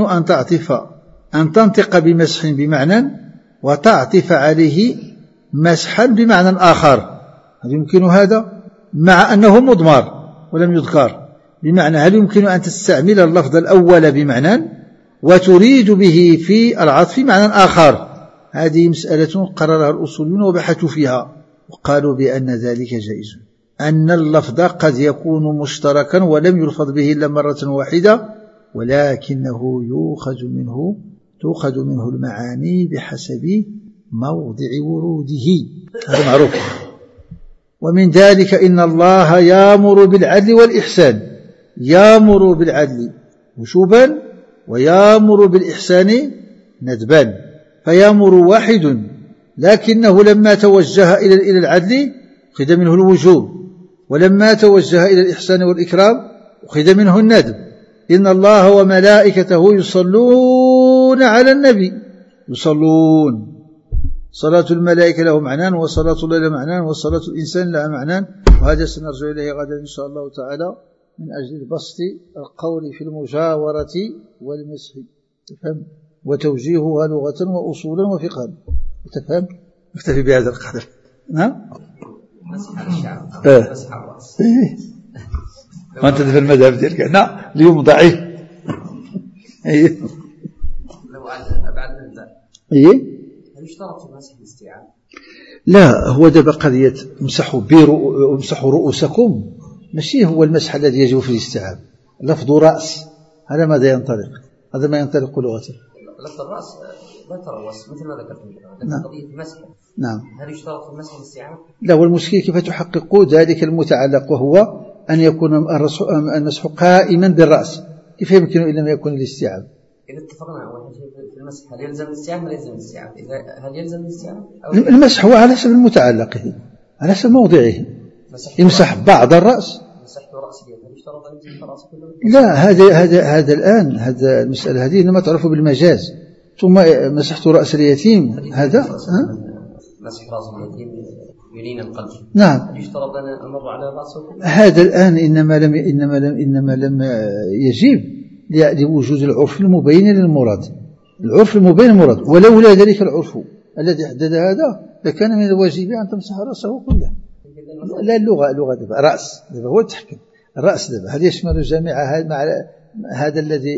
أن تنطق بمسح بمعنى وتعطف عليه مسحا بمعنى آخر؟ هل يمكن هذا مع أنه مضمر ولم يذكر؟ بمعنى هل يمكن أن تستعمل اللفظ الأول بمعنى وتريد به في العطف معنى آخر؟ هذه مسألة قررها الأصوليون وبحثوا فيها، وقالوا بأن ذلك جائز، أن اللفظ قد يكون مشتركا ولم يلفظ به إلا مرة واحدة، ولكنه تؤخذ منه المعاني بحسب موضع وروده، هذا معروف. ومن ذلك إن الله يأمر بالعدل والإحسان، يأمر بالعدل وشوبا ويأمر بالإحسان ندبا، فيأمر واحد، لكنه لما توجه إلى العدل أخذ منه الوجوب، ولما توجه إلى الإحسان والإكرام أخذ منه الندب. إن الله وملائكته يصلون على النبي، يصلون، صلاة الملائكة له معنان، وصلاة الله له معنان، وصلاة الإنسان لها معنان. وهذا سنرجع إليه غدا إن شاء الله تعالى من أجل بسط القول في المجاورة والمسح، تفهم، وتوجيهها لغة وأصولا وفقها، تفهم. نكتفي بهذا القدر. نعم مسح الشعر مسح الرأس. ما أنت في المذهب ديالك نعم اليوم ضعيف. لو أبعد من ذلك هل يشترط في مسح الاستيعاب؟ لا، هو دابا قضية امسحوا رؤوسكم ماشي هو المسح الذي يجب في الاستيعاب. لفظ رأس هذا ماذا ينطلق؟ هذا ما ينطلق لغة. لفظ الرأس لا تروس مثل ما ذكرت، لكن نعم. قضية المسح نعم. هل يشترط في مسح الاستيعاب؟ لا، والمشكلة كيف تحقق ذلك المتعلق، وهو أن يكون المسح قائما بالرأس، كيف يمكن إلا ما يكون الاستيعاب؟ إذا اتفقنا أول شيء في المسح هل يلزم الاستيعاب ولا يلزم الاستيعاب؟ هل يلزم الاستيعاب؟ المسح هو على حسب المتعلق، على حسب موضعه. يمسح بعض الرأس. مسحت رأسي هل يشترط أن يمسح رأسي كله؟ لا، هذا الآن هذا المسألة هذه إنما تعرف بالمجاز، ثم مسحت رأس اليتيم، هذا مسح رأس اليتيم يلين القلب. نعم. يشترط أن أمر على رأسه. هذا الآن إنما لم يجيب لوجود العرف المبين للمراد، العرف المبين للمراد، ولولا ذلك العرف الذي حدد هذا لكان من الواجب أن تمسح رأسه كله. لا اللغة دابا رأس دابا هو التحكم، الرأس دابا هل يشمل جميع هذا الذي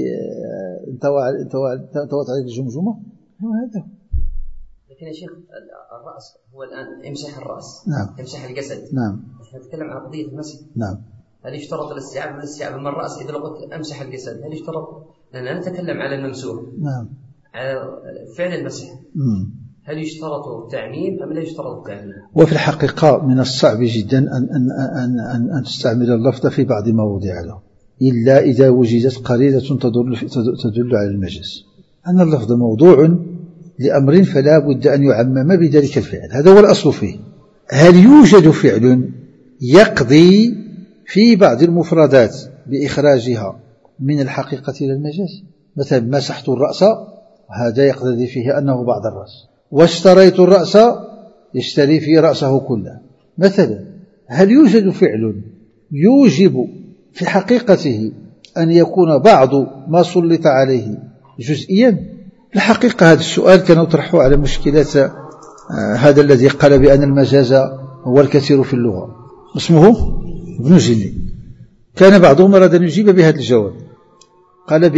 انطوت عليه الجمجمة؟ هو هذا. لكن يا شيخ الرأس هو الآن امسح الرأس. نعم. امسح الجسد. نعم. نحن نتكلم عن قضية المسح. نعم. هل يشترط الاستيعاب من الرأس إذا لو قلت امسح الجسد؟ هل يشترط؟ لأننا نتكلم على الممسوح. نعم. على فعل المسح. هل يشترط التعميم أم لا يشترط التعميم؟ وفي الحقيقة من الصعب جدا أن تستعمل اللفظ في بعض مواضع له إلا إذا وجدت قرينة تدل على المجاز. أن اللفظ موضوع لأمر فلا بد أن يعمم بذلك الفعل، هذا هو الأصل فيه. هل يوجد فعل يقضي في بعض المفردات بإخراجها من الحقيقة إلى المجاز؟ مثلا مسحت الرأس، هذا يقتضي فيه أنه بعض الرأس، واشتريت الرأس يشتري فيه رأسه كله. مثلا هل يوجد فعل يوجب في حقيقته أن يكون بعض ما سلط عليه جزئيا؟ الحقيقة هذا السؤال كان يطرحه على مشكلة هذا الذي قال بأن المجاز هو الكثير في اللغة، اسمه ابن جني. كان بعضهم أراد أن يجيب بهذا الجواب، قال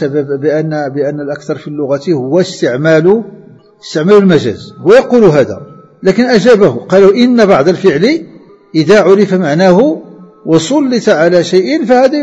بأن الأكثر في اللغة هو استعمال المجاز، ويقول هذا، لكن أجابه قالوا إن بعض الفعل إذا عرف معناه وسلط على شيء فهذا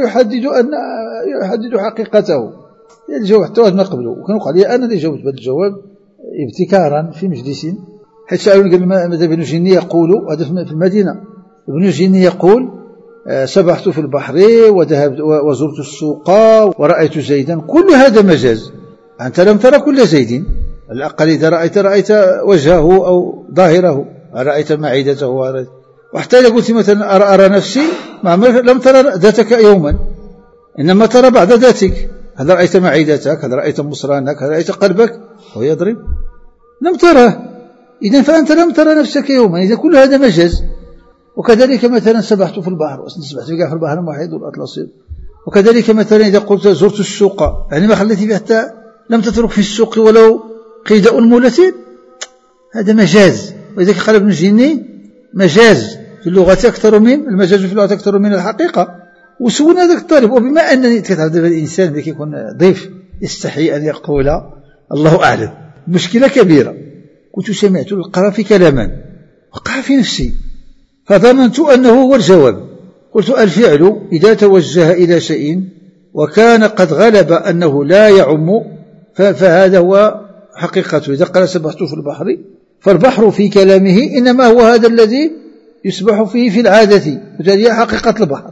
يحدد حقيقته. الجواب حتى واحد ما قبله، وكانوا قال لي أنا اللي جاوبت بهذا الجواب ابتكارا في مجلس، حيث سألوني قال ماذا ابن جني يقول، هذا في المدينة، ابن جني يقول سبحت في البحر وذهبت وزرت السوق ورأيت زيدا، كل هذا مجاز. أنت لم ترى كل زيد، على الأقل إذا رأيت وجهه أو ظاهره، رأيت معدته، وحتى إذا قلت مثلا أرى نفسي لم ترى ذاتك يوما، إنما ترى بعد ذاتك. هل رأيت معدتك؟ هل رأيت مصرانك؟ هل رأيت قلبك هو يضرب؟ لم ترى، إذن فأنت لم ترى نفسك يوما، إذا كل هذا مجاز. وكذلك مثلا سبحت في البحر، سبحت في البحر المحيط والأطلسي. وكذلك مثلا إذا قلت زرت السوق، يعني ما خليت فيه حتى لم تترك في السوق ولو قيد أنملة، هذا مجاز. وإذا قال ابن جني مجاز في اللغة أكثر من المجاز في اللغة أكثر من الحقيقة. وسولنا ذاك الطالب، وبما أنني تتعرف الإنسان اللي يكون ضيف يستحي أن يقول الله أعلم، مشكلة كبيرة. كنت سمعت القرافي كلاما وقع في نفسي، فظننت أنه هو الجواب. قلت الفعل إذا توجه إلى شيء وكان قد غلب أنه لا يعم فهذا هو حقيقته. إذا قال سبحت في البحر، فالبحر في كلامه إنما هو هذا الذي يسبح فيه في العادة، وهذه حقيقة البحر.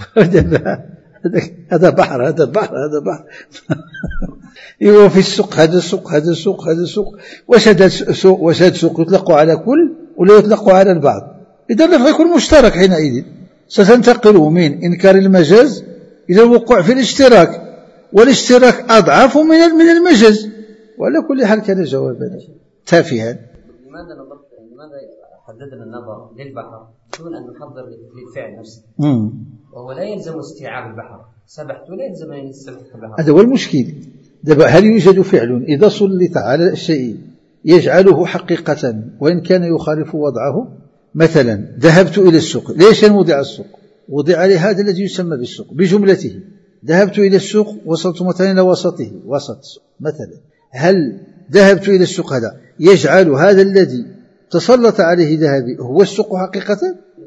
هذا بحر، هذا بحر، هذا بحر. يبقى في السوق، هذا سوق، هذا سوق، هذا سوق. وشهد سوق يطلق على كل ولا يطلق على البعض. إذا لم يكن مشترك حينئذ ستنتقل من إنكار المجاز إلى الوقوع في الاشتراك، والاشتراك أضعف من المجاز. وعلى كل حال كان جوابا تافها. لماذا حددنا النظر للبحر دون أن نحضر للفعل نفسه؟ وهو لا يلزم استيعاب البحر، سبحت لا يلزم أن يستبح البحر. هذا هو المشكل. هل يوجد فعل إذا سلط على الشيء يجعله حقيقة وإن كان يخالف وضعه؟ مثلا ذهبت إلى السوق، ليش وضع السوق؟ وضع لهذا الذي يسمى بالسوق بجملته. ذهبت إلى السوق، وصلت مثلا إلى وسطه، وسط السوق مثلا. هل ذهبت إلى السوق هذا يجعل هذا الذي تسلط عليه ذهبي هو السوق حقيقة؟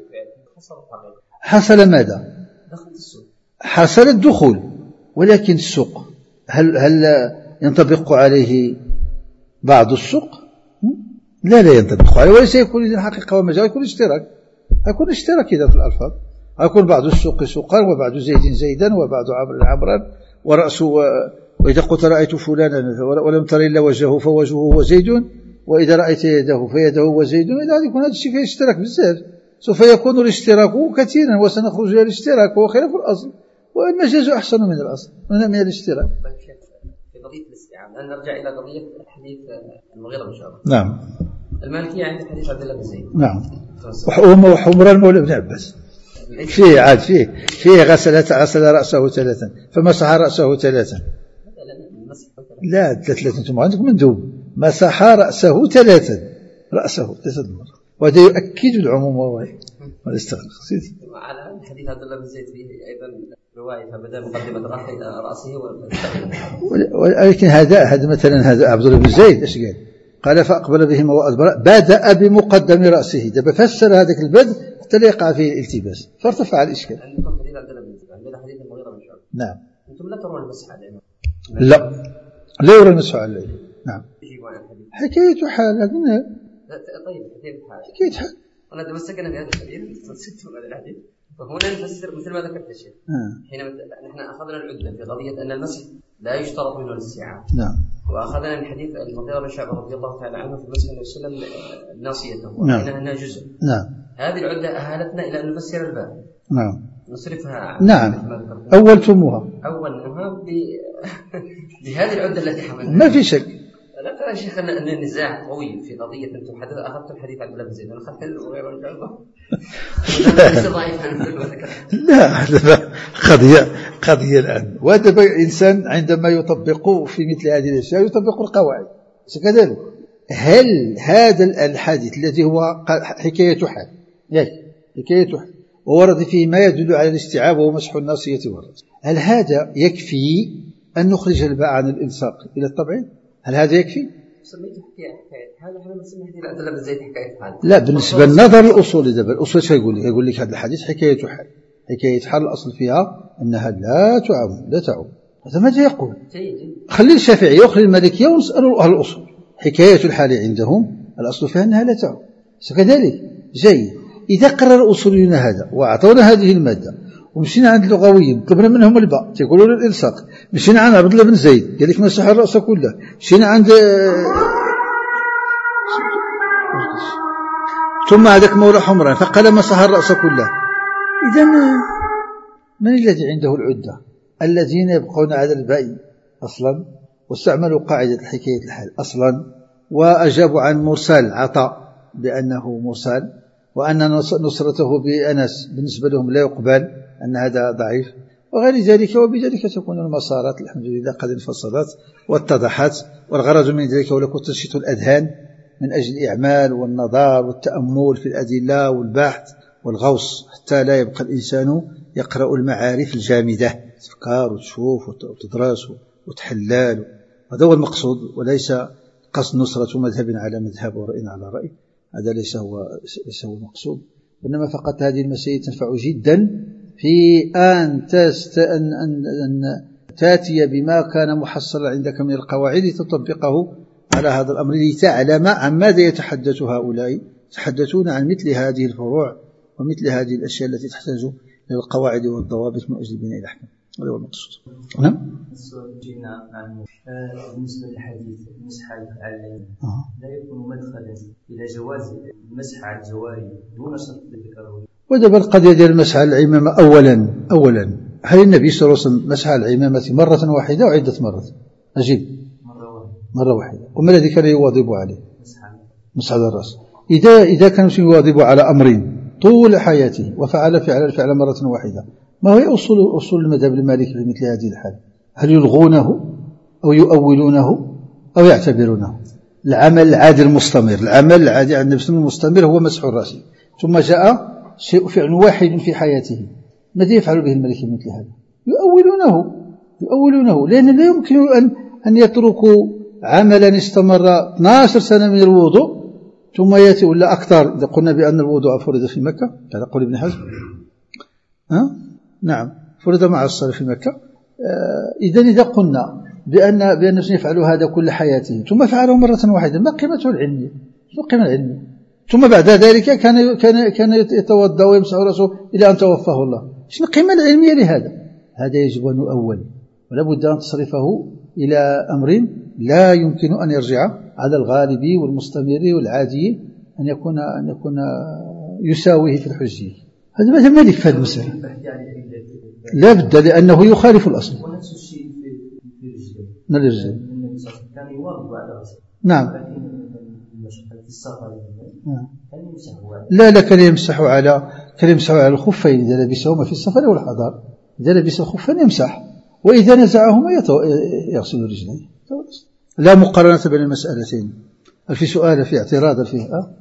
حصل ماذا؟ حصل الدخول، ولكن السوق هل ينطبق عليه بعض السوق؟ لا ينطبق عليه، وليس يكون إذن حقيقة ومجال، يكون اشتراك. يكون اشتراك إذا في الألفاظ، يكون بعض السوق سوقا، وبعض زيد زيدا، وبعض عمر عمرا، ورأسه. وإذا قلت رأيت فلانا ولم تر إلا وجهه فوجهه وزيد، وإذا رأيت يده فيده وزيد، إذا يكون هذا الشيء فيه اشتراك بزاف، سوف يكون الاشتراك كثيرا، وسنخرج إلى الاشتراك وهو خلاف الأصل، والمجاز أحسن من الأصل من الاشتراك. في قضية الاستيعاب. الآن نرجع إلى قضية حديث المغيرة بن شعبة. نعم. المالكية عند حديث عبد الله بن زيد. نعم. وحمران مولى ابن عباس فيه عاد فيه غسل رأسه 3 فمسح رأسه 3. لا 3 أنتم عندكم مندوب مسح رأسه 3 مرات، وهذا يؤكد العموم والاستغراق. على حديث عبد الله بن زيد فيه أيضا رواية فبدأ مقدمة رأسه ولكن هذا مثلا هذا عبد الله بن زيد ايش قال فأقبل بهما وأدبر بدأ بمقدم رأسه. دابا فسر هذاك البدء حتى لا يقع فيه الالتباس فارتفع الإشكال. عندكم حديث عبد الله بن زيد، عندنا حديث المغيرة بن شعبة. نعم. أنتم لا ترون المسح على الإمام. لا يرى المسح على العين. نعم. حكاية حال هذا. طيب حكاية حال. أنا تمسكنا بهذا الحديث فسرت هذا الحديث، فهنا نفسر مثل ما ذكرت الشيخ. حينما نحن أخذنا العدة في قضية أن المسح لا يشترط منه الاستيعاب. نعم. وأخذنا من حديث المغيرة بن شعبة رضي الله تعالى عنه في المسح النبي صلى الله عليه وسلم ناصيته وأنها أنها جزء. نعم. هذه العدة أهلتنا إلى أن نفسر الباب. نعم. نصرفها. نعم. أولتموها بهذه العدة التي حملنا. ما في شك. لا ترى شيخ أن النزاع قوي في قضية أنتم أخذت الحديث عبد الله بن زيد، أنا أخذت المغيرة بن شعبة. لا قضية الآن. وهذا إنسان عندما يطبق في مثل هذه الأشياء يطبق القواعد كذلك. هل هذا الحديث الذي هو حكاية حال وورد فيه ما يدل على الاستيعاب وهو مسح الناصية والرأس، هل هذا يكفي أن نخرج الماء عن الإلصاق إلى الطبع؟ هل هذا يكفي؟ سميته حكاية حال، احنا بنسميه حديث عبد الله بن زيد حكاية حال. لا بالنسبة للنظر الأصولي دابا الأصول ايش يقول لك هذا الحديث حكاية حال الأصل فيها أنها لا تعم. هذا ماذا يقول؟ خلي الشافعية وخلي المالكية ونسألوا أهل الأصول. حكاية الحال عندهم الأصل فيها أنها لا تعم. كذلك جيد. إذا قرر الأصوليون هذا وأعطونا هذه المادة ومشينا عند اللغويين طلبنا منهم الباء تقولوا الإلصاق، مشينا عند عبد الله بن زيد قال لك مسح الرأس كله، مشينا عند ثم هذاك مولى حمران فقال مسح الرأس كله. إذا من الذي عنده العدة؟ الذين يبقون على الباء أصلا واستعملوا قاعدة حكاية الحال أصلا وأجابوا عن مرسال عطاء بأنه مرسال وأن نصرته بأنس بالنسبة لهم لا يقبل أن هذا ضعيف وغير ذلك. وبذلك تكون المسارات الحمد لله قد انفصلت واتضحت، والغرض من ذلك هو لكم تنشيط الأذهان من أجل الإعمال والنظر والتأمل في الأدلة والبحث والغوص حتى لا يبقى الإنسان يقرأ المعارف الجامدة تفكار وتشوف وتدرس وتحلل. هذا هو المقصود، وليس قصد نصرة مذهب على مذهب ورأي على رأي، هذا ليس هو المقصود، إنما فقط هذه المسائل تنفع جدا في أن تأتي بما كان محصلا عندك من القواعد تطبقه على هذا الأمر لتعلم عن ماذا يتحدث هؤلاء. يتحدثون عن مثل هذه الفروع ومثل هذه الأشياء التي تحتاج إلى القواعد والضوابط من أجل بناء الأحكام. هذا هو المقصود. نعم. السؤال جينا عنه بالنسبة للحديث المسح على العين لا يكون مدخلا إلى جواز المسح على الجوارح دون شرط ذكره. ودبل قد يدير المسح على العمامة أولا هل النبي صلى الله عليه وسلم مسح على العمامة مرة واحدة وعدة مرات؟ أجيب مرة واحدة. وما الذي كان يواظب عليه؟ مسح على الرأس. إذا كان يواظب على أمر طول حياته وفعل فعل مرة واحدة، ما هي أصول المذهب المالكي في مثل هذه الحال؟ هل يلغونه أو يؤولونه أو يعتبرونه؟ العمل العادي المستمر، العمل العادي عند النبي المستمر هو مسح الرأس، ثم جاء فعل واحد في حياته، ماذا يفعل به المالكي مثل هذا؟ يؤولونه لأن لا يمكن أن يتركوا عملا استمر 12 سنة من الوضوء ثم يأتي ولا أكثر. إذا قلنا بأن الوضوء فرض في مكة على قول ابن حزم نعم فرض مع الصلاة في مكة. إذا قلنا بأن يفعل هذا كل حياته ثم فعله مرة واحدة، ما قيمته العلمية؟ ثم بعد ذلك كان يتوضأ ويمسح رأسه إلى أن توفاه الله. شنو القيمة العلمية لهذا؟ هذا يجب أن نؤول، ولا بد أن تصرفه إلى أمر لا يمكن أن يرجع على الغالب والمستمر والعادي أن يكون يساويه في الحجية. هذا مثل مالك في هذه المسألة لا بد، لأنه يخالف الأصل. ونفس الشيء في الرجال. الرجال كان يواظب على غسله. نعم. لكن في السفر كان يمسح لا كان يمسح على الخفين إذا لبسهما في السفر والحضر. إذا لبس الخفين يمسح، وإذا نزعهما يغسل رجليه. لا مقارنة بين المسألتين. هل في سؤال في اعتراض فيه؟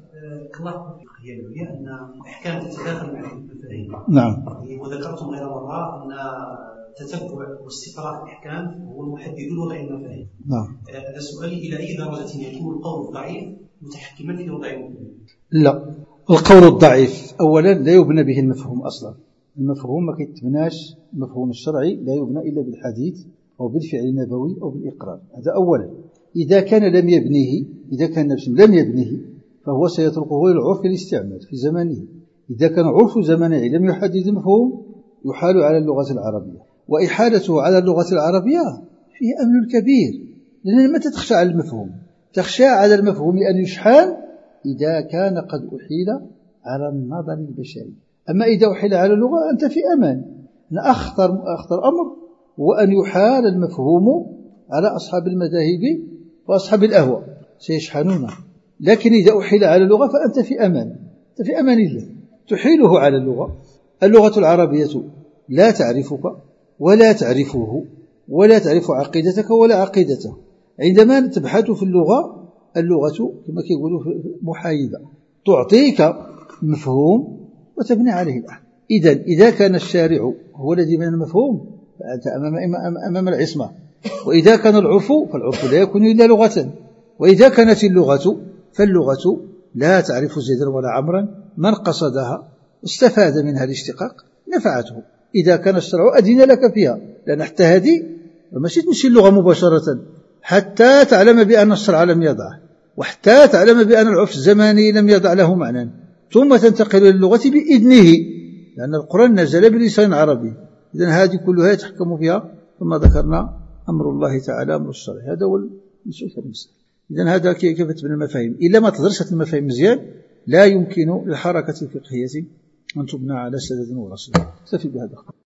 هي أن أحكام تتداخل مع المفاهيم. نعم. وذكرتم غير مرة أن تتبع واستقراء الأحكام هو المحدد لوضع المفاهيم. نعم. هذا سؤالي: إلى أي درجة يكون القول الضعيف متحكما في وضع المفاهيم؟ لا، القول الضعيف أولا لا يبنى به المفهوم أصلا. المفهوم ما كيتبناش، المفهوم الشرعي لا يبنى إلا بالحديث أو بالفعل النبوي أو بالإقرار. هذا أولا. إذا كان لم يبنيه فهو سيتركه للعرف الاستعمال في زمانه. إذا كان عرف زمانه لم يحدد المفهوم يحال على اللغة العربية، وإحالته على اللغة العربية فيه أمر كبير، لأن متى تخشى على المفهوم؟ تخشى على المفهوم أن يشحن إذا كان قد أحيل على النظر البشري. أما إذا أحيل على اللغة أنت في أمان. أخطر أمر هو أن يحال المفهوم على أصحاب المذاهب وأصحاب الأهواء، سيشحنون. لكن إذا أحيل على اللغة فأنت في أمان، أنت في أمان الله. تحيله على اللغة العربية لا تعرفك ولا تعرفه ولا تعرف عقيدتك ولا عقيدته. عندما تبحث في اللغة كما يقولوا محايدة، تعطيك مفهوم وتبني عليه الأحكام. إذا كان الشارع هو الذي بنى المفهوم فأنت أمام العصمة. وإذا كان العرف فالعرف لا يكون إلا لغة. وإذا كانت اللغة فاللغة لا تعرف زيدا ولا عمرا، من قصدها استفاد منها الاشتقاق نفعته. إذا كان الشرع أذن لك فيها، لأن حتى هذه ماشي تمشي اللغة مباشرة حتى تعلم بأن الشرع لم يضعه، وحتى تعلم بأن العرف الزماني لم يضع له معنى، ثم تنتقل إلى اللغة بإذنه، لأن القرآن نزل بلسان عربي. إذن هذه كلها يتحكم فيها. ثم ذكرنا أمر الله تعالى أمر الشرع، هذا هو المسألة. إذن هذا كيف تبنى المفاهيم. إلا ما تدرست المفاهيم مزيان لا يمكن للحركة الفقهية أن تبنى على سدد ورصد. اكتفي بهذا.